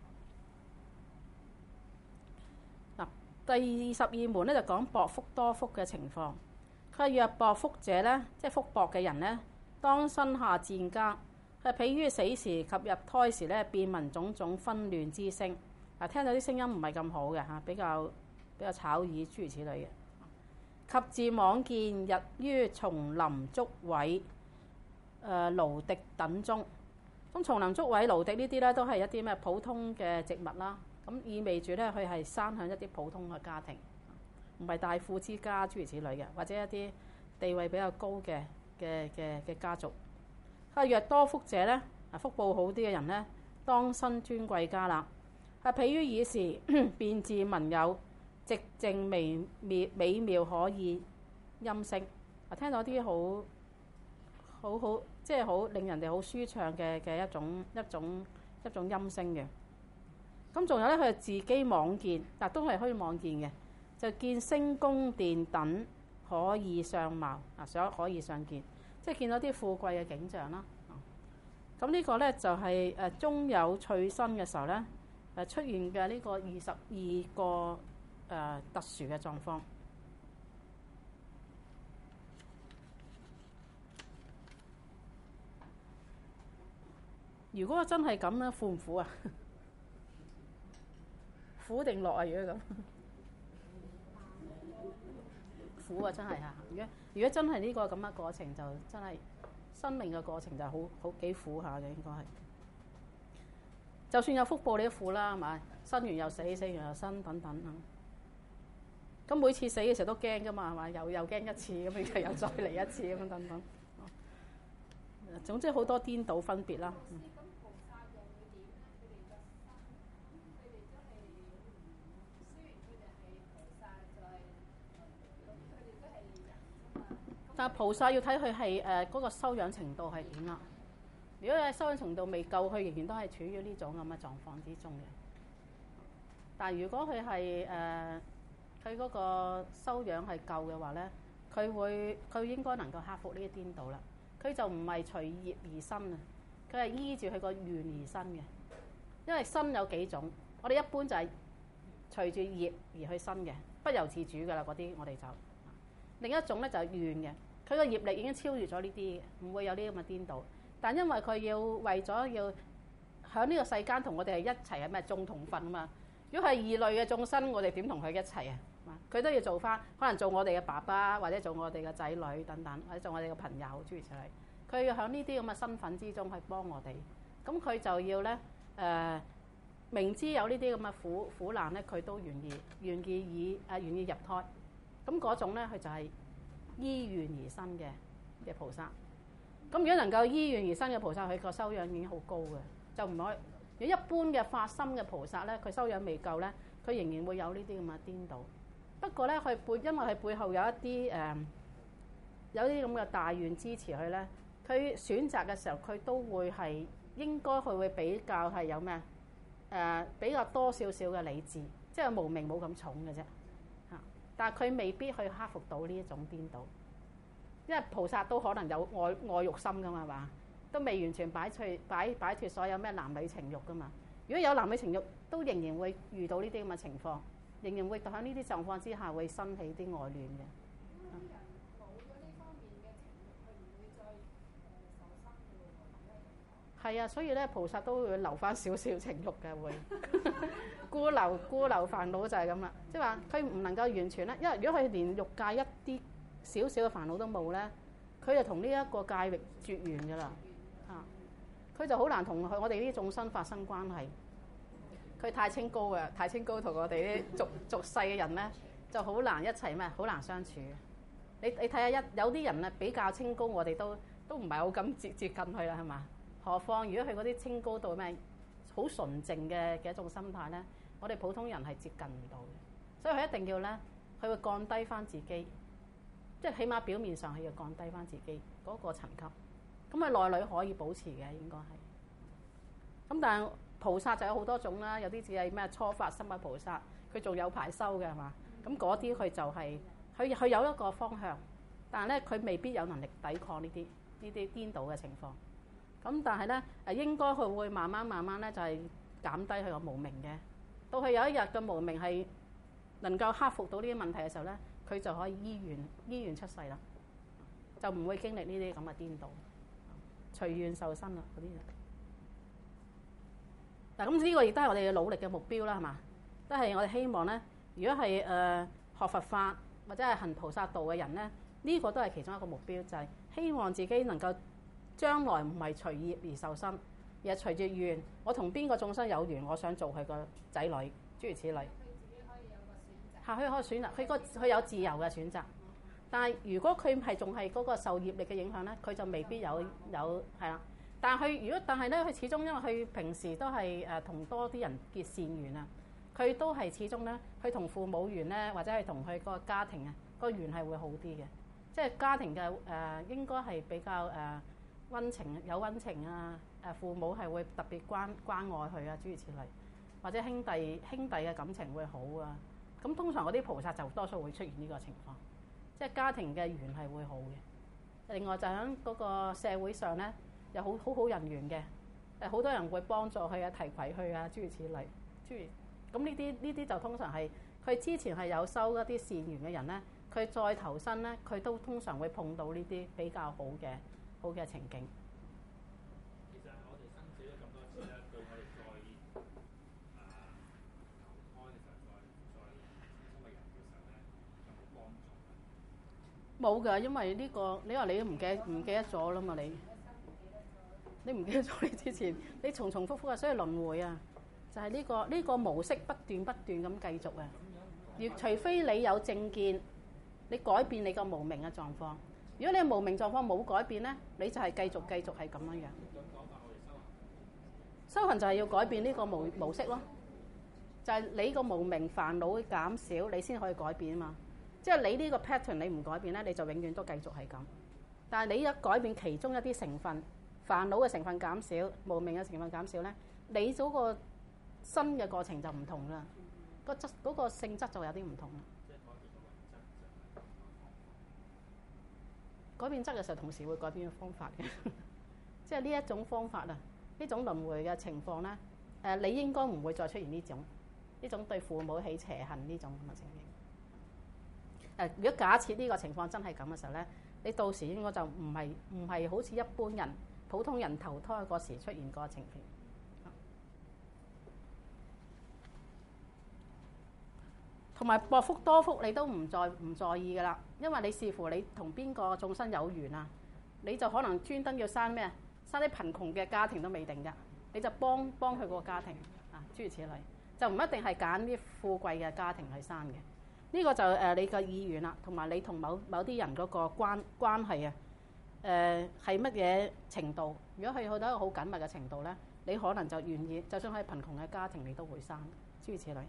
嗱，第二十二門咧就講薄福多福嘅情況。佢係若薄福者咧，即係福薄嘅人咧，當身下賤家，佢係彼於死時及入胎時咧，便聞種種紛亂之聲。嗱，聽到啲聲音唔係咁好嘅嚇，比較比較吵耳諸如此類嘅。及至妄見日於叢林竹葦。誒蘆荻等中，咁叢林竹葦、蘆荻呢啲咧都係一啲咩普通嘅植物啦。咁意味住咧佢係生喺一啲普通嘅家庭，唔係大富之家諸如此類嘅，或者一啲地位比較高嘅嘅嘅嘅家族。佢若多福者咧，啊福報好啲嘅人咧，當生尊貴家啦。係彼於爾時，便自聞有寂靜微妙美妙可意音聲，啊聽到啲好好好。即係好令人哋好舒暢嘅嘅一種一種一種音聲嘅。咁仲有咧，佢係自己妄見，但都係可以妄見嘅，就見星宮殿等可以相貌啊，想可以相見，即係見到啲富貴嘅景象啦。咁呢個咧就係誒中有趣身嘅時候咧誒出現嘅呢個二十二個誒、呃、特殊嘅狀況。如果真係咁咧，苦唔苦啊？苦定樂啊？如果咁苦啊，真係嚇！如果如果真係呢個咁嘅過程，就真係生命嘅過程就好好幾苦下嘅，應該係。就算有福報，你都苦啦，係咪？生完又死，死完又生，等等啊。咁每次死嘅時候都驚噶嘛，係咪？又又驚一次，咁又又再嚟一次咁樣等等。總之好多顛倒分別啦。嗯但係菩薩要睇佢係誒嗰個修養程度係點啦。如果佢修養程度未夠，佢仍然都係處於呢種咁嘅狀況之中嘅。但係如果佢係誒佢嗰個修養係夠嘅話咧，佢會佢應該能夠克服呢啲顛倒啦。佢就唔係隨業而生啊，佢係依住佢個願而生嘅。因為生有幾種，我哋一般就係隨住業而去生嘅，不由自主㗎啦。嗰啲我哋就另一種咧就係願嘅，佢個業力已經超越咗呢啲嘅，唔會有呢咁嘅顛倒。但因為佢要為咗要喺呢個世間同我哋係一齊係咩眾同分啊嘛。如果係異類嘅眾生，我哋點同佢一齊啊？佢都要做翻，可能做我哋嘅爸爸，或者做我哋嘅仔女等等，或者做我哋嘅朋友諸如此類。佢要喺呢啲咁嘅身份之中去幫我哋，咁佢就要咧誒、呃，明知有呢啲咁嘅苦苦難咧，佢都願意願意以誒願意入胎。咁嗰種咧，佢就係依願而生嘅嘅菩薩。咁如果能夠依願而生嘅菩薩，佢個修養已經好高嘅，就唔可以。如果一般嘅發心嘅菩薩咧，佢修養未夠咧，佢仍然會有呢啲咁嘅顛倒。不過咧，佢背因為佢背後有一啲誒、呃、有啲咁嘅大願支持佢咧，佢選擇嘅時候佢都會係應該佢會比較係有咩誒、呃、比較多少少嘅理智，即係無明冇咁重嘅啫。 但係佢未必去克服到呢一種顛倒，因為菩薩都可能有愛愛欲心噶嘛，係嘛？都未完全擺脫擺擺脫所有咩男女情慾噶嘛。如果有男女情慾，都仍然會遇到呢啲咁嘅情況，仍然會喺呢啲狀況之下會生起啲愛戀嘅。 咁啲人冇咗呢方面嘅情慾，佢唔會再誒受生嘅喎， 係啊，所以咧菩薩都會留翻少少情慾嘅會，孤留孤留煩惱就係咁啦。即係話佢唔能夠完全咧，因為如果佢連欲界一啲少少嘅煩惱都冇咧，佢就同呢一個界域絕緣㗎啦。啊，佢就好難同佢我哋呢啲眾生發生關係。佢太清高嘅，太清高同我哋啲俗俗世嘅人咧，就好難一齊咩，好難相處。你你睇下一有啲人啊比較清高，我哋都都唔係好敢接接近佢啦，係嘛？何況如果佢嗰啲清高到咩好純淨嘅嘅一種心態咧，我哋普通人係接近唔到嘅。所以佢一定要咧，佢會降低翻自己，即係起碼表面上係要降低翻自己嗰個層級。咁佢內裏可以保持嘅應該係。咁但係菩薩就有好多種啦，有啲只係咩初發心嘅菩薩，佢仲有排修嘅係嘛？咁嗰啲佢就係佢佢有一個方向，但係咧佢未必有能力抵抗呢啲呢啲顛倒嘅情況。咁但係咧誒應該佢會慢慢慢慢咧就係減低佢個無明嘅。到佢有一日嘅無明係能夠克服到呢啲問題嘅時候咧，佢就可以依願依願出世啦，就唔會經歷呢啲咁嘅顛倒，隨願受生啦嗰啲。嗱，咁呢個亦都係我哋嘅努力嘅目標啦，係嘛？都係我哋希望咧，如果係誒、呃、學佛法或者係行菩薩道嘅人咧，呢、呢個都係其中一個目標，就係、是、希望自己能夠將來唔係隨業而受生，而係隨住緣。我同邊個眾生有緣，我想做佢個仔女，諸如此類。佢自己可以有個選擇。係，佢可以選擇，佢個佢有自由嘅選擇。但係如果佢係仲係嗰個受業力嘅影響咧，佢就未必有有係啦。但係佢如果但係咧，佢始終因為佢平時都係誒同多啲人結善緣啊，佢都係始終咧，佢同父母緣咧，或者係同佢個家庭啊個緣係會好啲嘅，即係家庭嘅誒、呃、應該係比較誒溫、呃、情有溫情啊，誒父母係會特別關關愛佢啊，諸如此類，或者兄弟兄弟嘅感情會好啊。咁通常嗰啲菩薩就多數會出現呢個情況，即係家庭嘅緣係會好嘅。另外就喺嗰個社會上咧。有好好好人緣嘅，誒好多人會幫助佢啊、提攜佢啊，諸如此類。諸如咁呢啲呢啲就通常係佢之前係有收一啲善緣嘅人咧，佢再投身咧，佢都通常會碰到呢啲比較好嘅好嘅情景。 其實我哋生死咗咁多次咧，對我哋再誒投胎嘅時候，再再生為人嘅時候咧，有冇幫助？ 冇㗎，因為呢個你話你都唔記唔記得咗啦嘛你。你唔記得咗你之前，你重重複複啊，所以輪迴啊，就係、是、呢、這個呢、這個模式不斷不斷咁繼續啊。而除非你有正見，你改變你個無明嘅狀況。如果你無明狀況冇改變咧，你就係繼續繼續係咁樣樣。修行就係要改變呢個模模式咯，就係、是、你個無明煩惱減少，你先可以改變啊嘛。即係你呢個 pattern 你唔改變咧，你就永遠都繼續係咁。但係你一改變其中一啲成分。煩惱嘅成分減少，無明嘅成分減少咧，你嗰個新嘅過程就唔同啦，個質嗰個性質就有啲唔同啦。改變質嘅時候，同時會改變方法嘅，即係呢一種方法啊，呢種輪迴嘅情況咧，誒，你應該唔會再出現呢種呢種對父母起邪恨呢種咁嘅情形。誒，如果假設呢個情況真係咁嘅時候咧，你到時應該就唔係唔係好似一般人。普通人投胎嗰時出現個情況，同埋薄福多福你都唔在唔在意噶啦，因為你視乎你同邊個眾生有緣啊，你就可能專登要生咩啊，生啲貧窮嘅家庭都未定㗎，你就幫幫佢個家庭啊，諸如此類，就唔一定係揀啲富貴嘅家庭去生嘅。呢、這個就誒你個意願啦，同埋你同某某啲人嗰個關關係啊。誒係乜嘢程度？如果係去到一個好緊密嘅程度咧，你可能就願意，就算係貧窮嘅家庭，你都會生，諸如此類。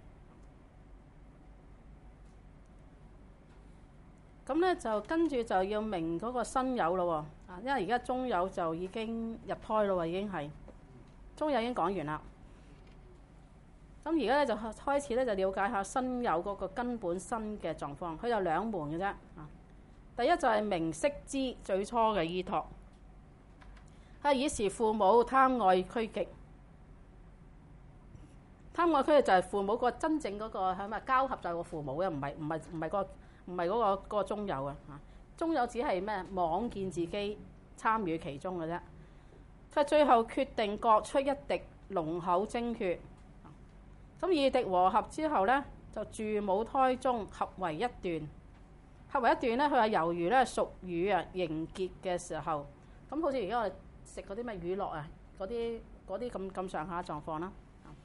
咁咧就跟住就要明嗰個身有咯喎，啊，因為而家中有就已經入胎咯喎，已經係中有已經講完啦。 咁而家咧就開始咧就了解下身有嗰個根本身嘅狀況。佢有兩門嘅啫。啊，第一就係明識知最初嘅依託。係以時父母貪愛俱極，貪愛俱極就係父母個真正嗰個係咪交合就係個父母嘅，唔係唔係唔係個唔係嗰個嗰個中有啊。嚇，中有只係咩妄見自己參與其中嘅啫。佢最後決定各出一滴龍口精血。咁二滴和合之後咧，就住母胎中合為一段。合為一段咧，佢話猶如咧熟乳啊凝結嘅時候，咁好似而家我哋食嗰啲咩乳酪啊，嗰啲嗰啲咁咁上下狀況啦。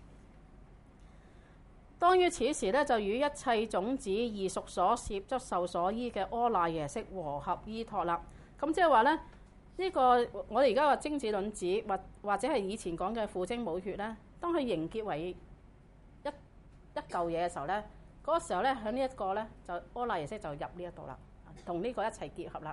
當於此時咧，就與一切種子異熟所攝則受所依嘅阿賴耶識和合依託啦。咁即係話咧，呢、這個我哋而家話精子卵子或或者係以前講嘅父精母血咧，當佢凝結為一一嚿嘢嘅時候咧，嗰、那個時候咧，喺呢一個咧就阿賴耶識就入呢一度啦，同呢個一齊結合啦。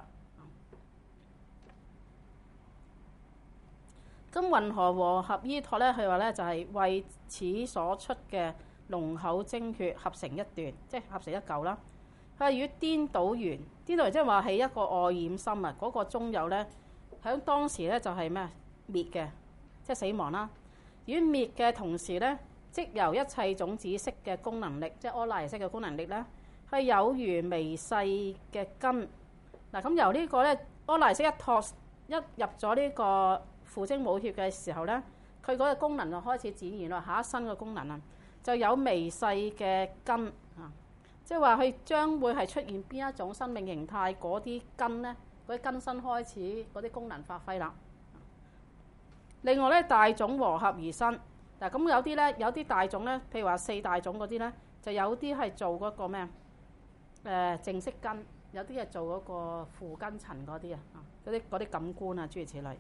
咁云何和合依託咧？佢話咧就係、是、為此所出嘅龍口精血合成一段，即係合成一嚿啦。佢係與顛倒緣，顛倒緣即係話係一個愛染心啊！嗰、那個中有咧，喺當時咧就係咩滅嘅，即係死亡啦。與滅嘅同時咧，即由一切種子識嘅功能力，即係阿賴耶識嘅功能力咧，係有如微細嘅根。嗱，咁由呢個咧阿賴耶識一托一入咗呢個父精母血嘅時候咧，佢嗰個功能就開始展現啦。下一生嘅功能啊，就有微細嘅根啊，即係話佢將會係出現邊一種生命形態，嗰啲根咧，嗰啲根身開始嗰啲功能發揮啦。另外咧，大種和合而生嗱，咁有啲咧，有啲大種咧，譬如話四大種嗰啲咧，就有啲係做嗰個咩誒淨色根，有啲係做嗰個父根塵嗰啲啊，嗰啲嗰啲感官啊，諸如此類。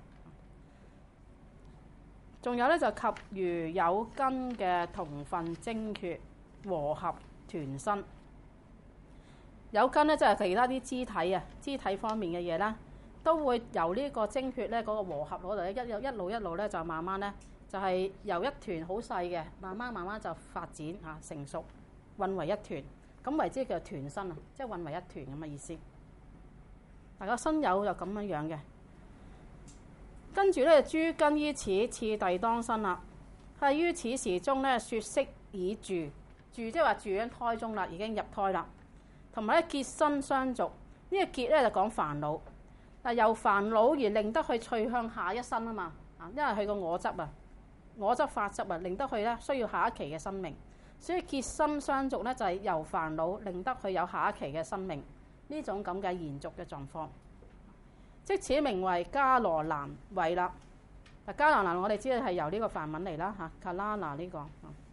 仲有咧就及如有根嘅同分精血和合團身，有根咧即係其他啲肢體啊，肢體方面嘅嘢啦，都會由呢個精血咧嗰個和合嗰度咧一有一路一路咧就慢慢咧就係由一團好細嘅，慢慢慢慢就發展嚇成熟，混為一團，咁為之叫團身啊，即係混為一團咁嘅意思。大家身有就咁樣樣嘅。跟住咧，諸根於此次第當生啦。係於此時中咧，説識已住，住即係話住喺胎中啦，已經入胎啦。同埋咧，結身相續，呢、這個結咧就講煩惱。嗱，由煩惱而令得佢趣向下一生啊嘛。啊，因為佢個我執啊，我執法執啊，令得佢咧需要下一期嘅生命。所以結身相續咧，就係、是、由煩惱令得佢有下一期嘅生命，呢種咁嘅延續嘅狀況。即此名為迦羅蘭位啦。嗱，迦羅蘭我哋知道係由呢個梵文嚟啦嚇，卡拉拿呢個。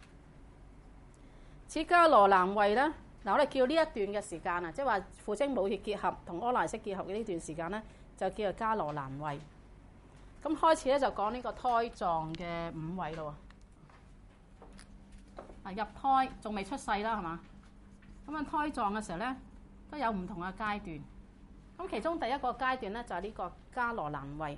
此迦羅蘭位咧，嗱我哋叫呢一段嘅時間啊，即係話父精母血結合同阿賴耶識結合嘅呢段時間咧，就叫做迦羅蘭位。咁開始咧就講呢個胎藏嘅五位咯喎。入胎仲未出世啦，係嘛？咁啊胎藏嘅時候咧，都有唔同嘅階段。咁其中第一個階段咧就係呢個迦羅蘭位。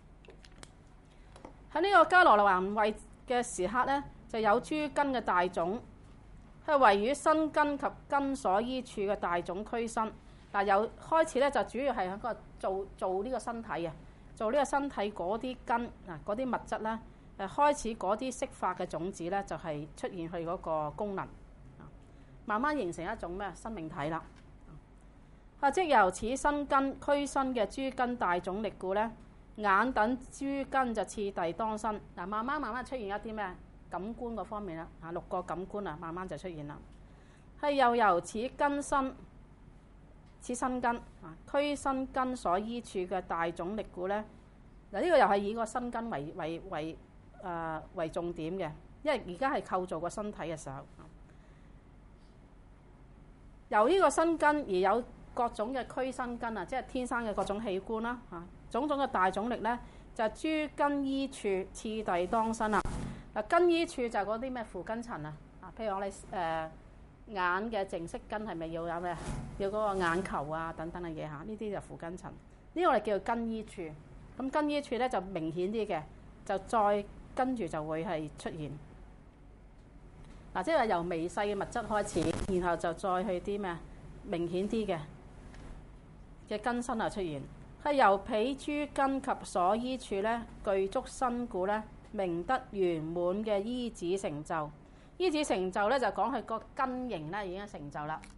喺呢個迦羅蘭位嘅時刻咧，就有諸根嘅大種，係為與身根及根所依處嘅大種俱生。嗱，由開始咧就主要係喺個做做呢個身體啊，做呢個身體嗰啲根啊，嗰啲物質咧，誒開始嗰啲釋法嘅種子咧，就係出現佢嗰個功能，慢慢形成一種咩生命體啦。啊！即由此身根俱生嘅諸根大種力故咧，眼等諸根就次第當生。嗱，慢慢慢慢出現一啲咩感官嗰方面啦，嚇六個感官啊，慢慢就出現啦。係又由此根身，此身根啊，俱生根所依處嘅大種力故咧。嗱，呢個又係以個身根為為為誒、呃、為重點嘅，因為而家係構造個身體嘅時候，由呢個身根而有各種嘅俱生根啊，即係天生嘅各種器官啦，嚇種種嘅大種力咧，就係、是、諸根依處次第當生啦。嗱，根依處就係嗰啲咩父根塵啊，啊，譬如我哋誒、呃、眼嘅淨色根係咪要有咩？要嗰個眼球啊等等嘅嘢嚇，呢啲就父根塵。呢個我哋叫做根依處。咁根依處咧就明顯啲嘅，就再跟住就會係出現。 嗱，即係由微細嘅物質開始，然後就再去啲咩明顯啲嘅嘅根身啊出現。係由彼諸根及所依處咧，具足身故咧，明得圓滿嘅依止成就。依止成就咧就講佢個根形咧已經成就啦。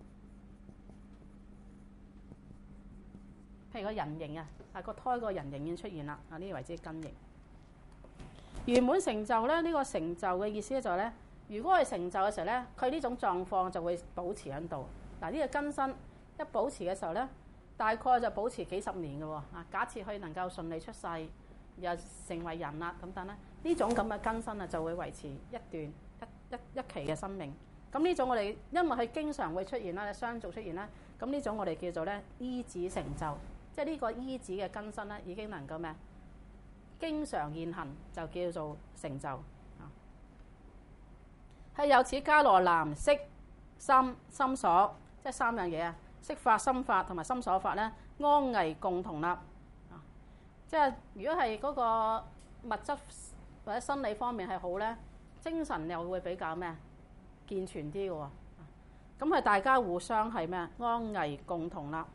譬如個人形啊，啊個胎個人形已經出現啦，啊呢個為之根形。圓滿成就咧，呢、這個成就嘅意思咧就係咧，如果係成就嘅時候咧，佢呢種狀況就會保持喺度。嗱、這、呢個根身一保持嘅時候咧，大概就保持幾十年嘅喎。啊，假設佢能夠順利出世，又成為人啦咁等咧，呢種咁嘅根身啊就會維持一段一一一期嘅生命。咁呢種我哋因為佢經常會出現啦，相續出現啦，咁呢種我哋叫做咧依止成就，即係呢個依止嘅根身咧已經能夠咩？經常現行就叫做成就。係有此迦羅南色心心所，即係三樣嘢啊，色法、心法同埋心所法咧，安危共同立。即係如果係嗰個物質或者生理方面係好咧，精神又會比較咩健全啲嘅喎。咁係大家互相係咩安危共同立，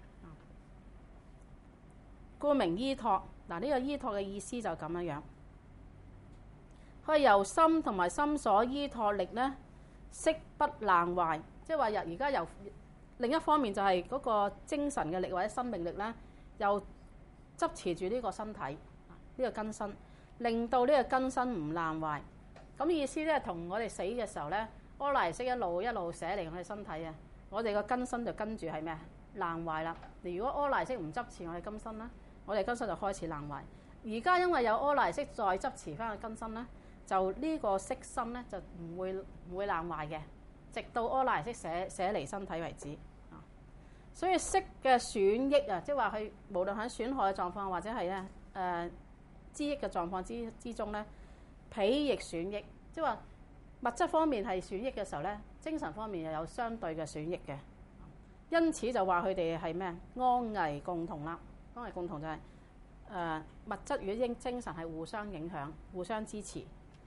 故名依託。嗱，呢個依託嘅意思就咁樣樣。佢由心同埋心所依託力咧，悉不難壞。即係話由而家由另一方面就係嗰個精神嘅力或者生命力咧，又執持住呢個身體，呢、呢個根身，令到呢個根身唔難壞。咁意思咧，同我哋死嘅時候咧，阿賴耶識一路一路寫嚟我哋身體啊，我哋個根身就跟住係咩難壞啦。如果阿賴耶識唔執持我哋根身啦，我哋根身就開始難壞。而家因為有阿賴耶識再執持翻個根身咧，就呢個色心咧就唔會唔會難壞嘅，直到阿賴耶識捨捨離身體為止。所以色嘅損益啊，即係話佢無論喺損害嘅狀況或者係咧誒滋益嘅狀況之之中咧，彼亦損益。即係話物質方面係損益嘅時候咧，精神方面又有相對嘅損益嘅。因此就話佢哋係咩安危共同啦。安危共同就係、是、誒、呃、物質與精精神係互相影響、互相支持。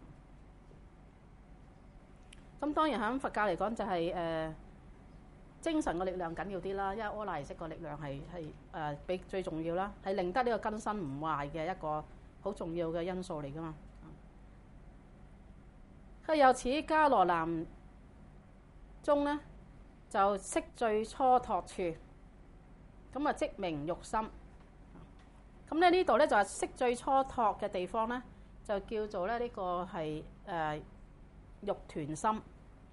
咁當然喺佛教嚟講就係、是、誒。呃精神嘅力量緊要啲啦，因為阿賴耶識個力量係係誒比最重要啦，係令得呢個根身唔壞嘅一個好重要嘅因素嚟噶嘛。佢有此迦羅南中咧，就識最初託處，咁啊即名欲心。咁咧呢度咧就係識最初託嘅地方咧，就叫做咧呢個係誒肉團心。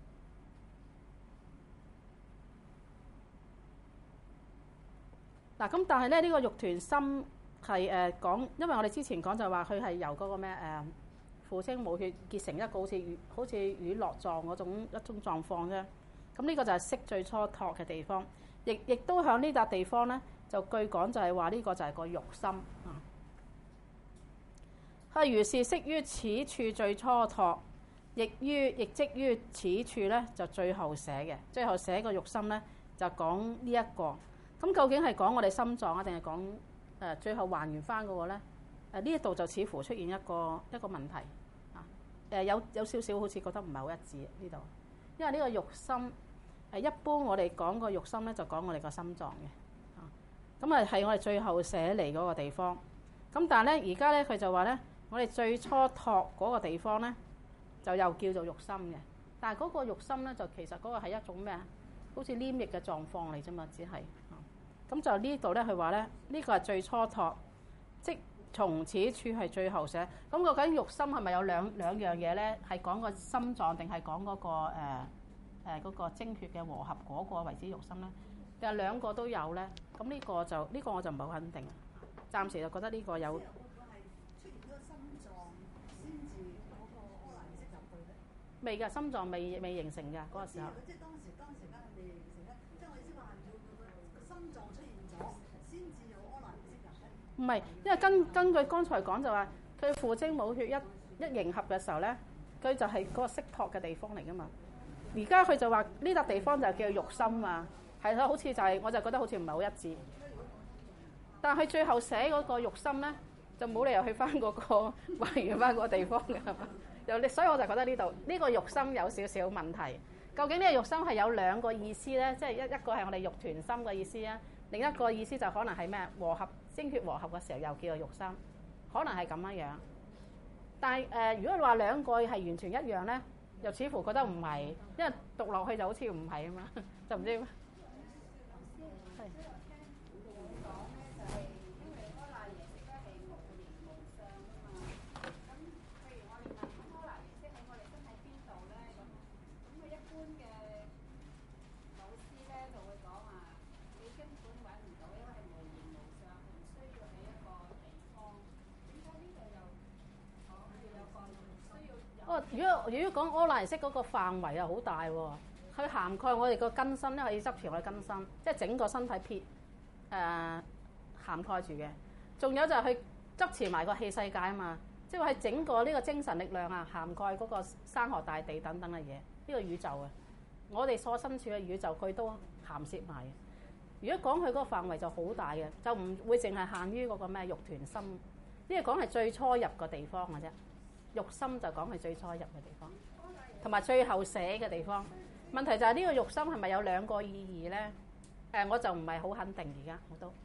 嗱，咁但係咧呢個肉團心係誒講，因為我哋之前講就話佢係由嗰個咩誒父精母血結成一個好似乳好似乳酪狀嗰種一種狀況啫。咁呢個就係識最初託嘅地方，亦亦都喺呢笪地方咧，就據講就係話呢個就係個肉心啊。係如是識於此處最初託，亦於亦即於此處咧就最後寫嘅，最後寫個肉心咧就講呢一個。咁究竟係講我哋心臟啊，定係講誒最後還原翻嗰個咧？誒呢一度就似乎出現一個一個問題啊！誒有有少少好似覺得唔係好一致呢度，因為呢個肉心誒一般我哋講個肉心咧就講我哋個心臟嘅啊，咁啊係我哋最後寫嚟嗰個地方。咁但係咧而家咧佢就話咧，我哋最初託嗰個地方咧就又叫做肉心嘅，但係嗰個肉心咧就其實嗰個係一種咩啊？好似黏液嘅狀況嚟啫嘛，只係。咁就呢度咧，佢話咧，呢個係最初託，即從此處係最後寫。咁究竟肉心係咪有兩兩樣嘢咧？係講個心臟定係講嗰個誒誒嗰個精血嘅和合嗰個為之肉心咧？其實兩個都有咧。咁呢個就呢個我就唔係好肯定。暫時就覺得呢個有。未㗎，心臟未未形成㗎嗰個時候。 即係當時當時間未形成咧，即係我意思話係要個心臟出現咗，先至有阿賴耶識入咧。 唔係，因為根根據剛才講就話，佢父精母血一一凝合嘅時候咧，佢就係嗰個識託嘅地方嚟㗎嘛。而家佢就話呢笪地方就叫肉心啊，係咯，好似就係、是、我就覺得好似唔係好一致。但係佢最後寫嗰個肉心咧，就冇理由去翻嗰個還原翻嗰個地方㗎，係嘛？ 就所以我就覺得呢度呢個肉心有少少問題。究竟呢個肉心係有兩個意思咧？即係一一個係我哋肉團心嘅意思啊，另一個意思就可能係咩？和合精血和合嘅時候又叫做肉心，可能係咁樣樣。但係誒、呃，如果你話兩個係完全一樣咧，又似乎覺得唔係，因為讀落去就好似唔係啊嘛，就唔知點。係。哦，如果如果講阿賴耶識嗰個範圍又好大喎，佢涵蓋我哋個根身咧，可以執持我哋根身，即係整個身體撇誒、呃、涵蓋住嘅。仲有就係去執持埋個器世界啊嘛，即係話係整個呢個精神力量啊，涵蓋嗰個山河大地等等嘅嘢，呢、這個宇宙啊，我哋所身處嘅宇宙佢都涵攝埋嘅。如果講佢嗰個範圍就好大嘅，就唔會淨係限於嗰個咩肉團心，呢個講係最初入個地方嘅啫。肉心就講係最初入嘅地方，同埋最後寫嘅地方。問題就係呢個肉心係咪有兩個意義咧？誒、呃，我就唔係好肯定而家，我都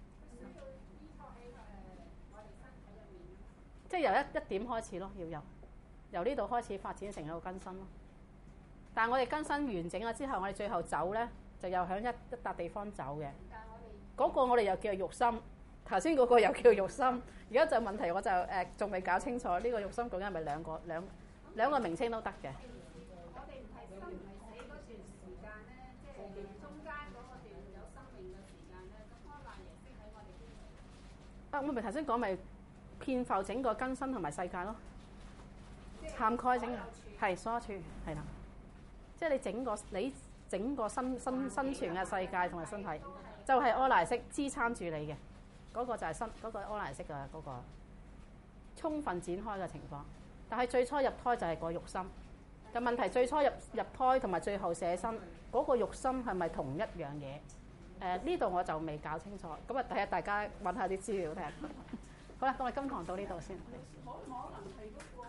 即係由一一點開始咯，要由由呢度開始發展成一個根身咯。但係我哋根身完整咗之後，我哋最後走咧，就又響一一笪地方走嘅。嗰、那個我哋又叫做肉心。頭先嗰個又叫肉心，而家就問題我就誒仲未搞清楚呢、這個肉心究竟係咪兩個兩兩個名稱都得嘅？ 我哋唔係生唔係死嗰段時間咧，即係中間嗰個段有生命嘅時間咧，咁阿賴耶識喺我哋邊度？ 啊，我咪頭先講咪遍覆整個根身同埋世界咯，涵蓋整個係所有處係啦，即係你整個你整個生生生存嘅世界同埋身體，就係阿賴耶識支撐住你嘅。嗰個就係新嗰個阿賴耶識嘅嗰個充分展開嘅情況，但係最初入胎就係個肉心。但問題最初入入胎同埋最後捨身嗰個肉心係咪同一樣嘢？誒呢度我就未搞清楚。咁啊，睇下大家揾下啲資料睇下。好啦，咁我哋今堂到呢度先。 可唔可能係嗰個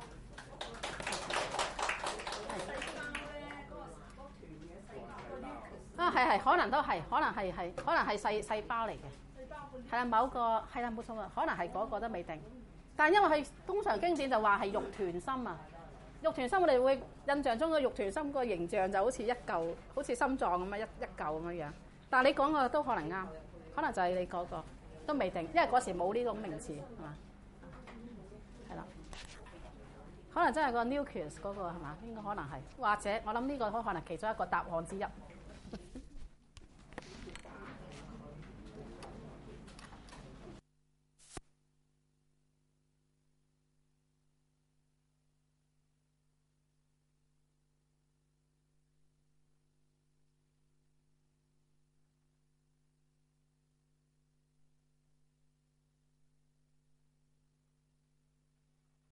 嗰個細胞咧？嗰個嗰團嘅細胞啊，係係，可能都係，可能係係，可能係細細胞嚟嘅。係啦，某個係啦，冇錯啊，可能係嗰個都未定。但係因為佢通常經典就話係肉團心啊，肉團心我哋會印象中嘅肉團心個形象就好似一嚿，好似心臟咁樣一一嚿咁樣樣。但係你講個都可能啱，可能就係你嗰個都未定，因為嗰時冇呢種名詞係嘛？係啦，可能真係個 nucleus 嗰個係嘛？應該可能係，或者我諗呢個可能其中一個答案之一。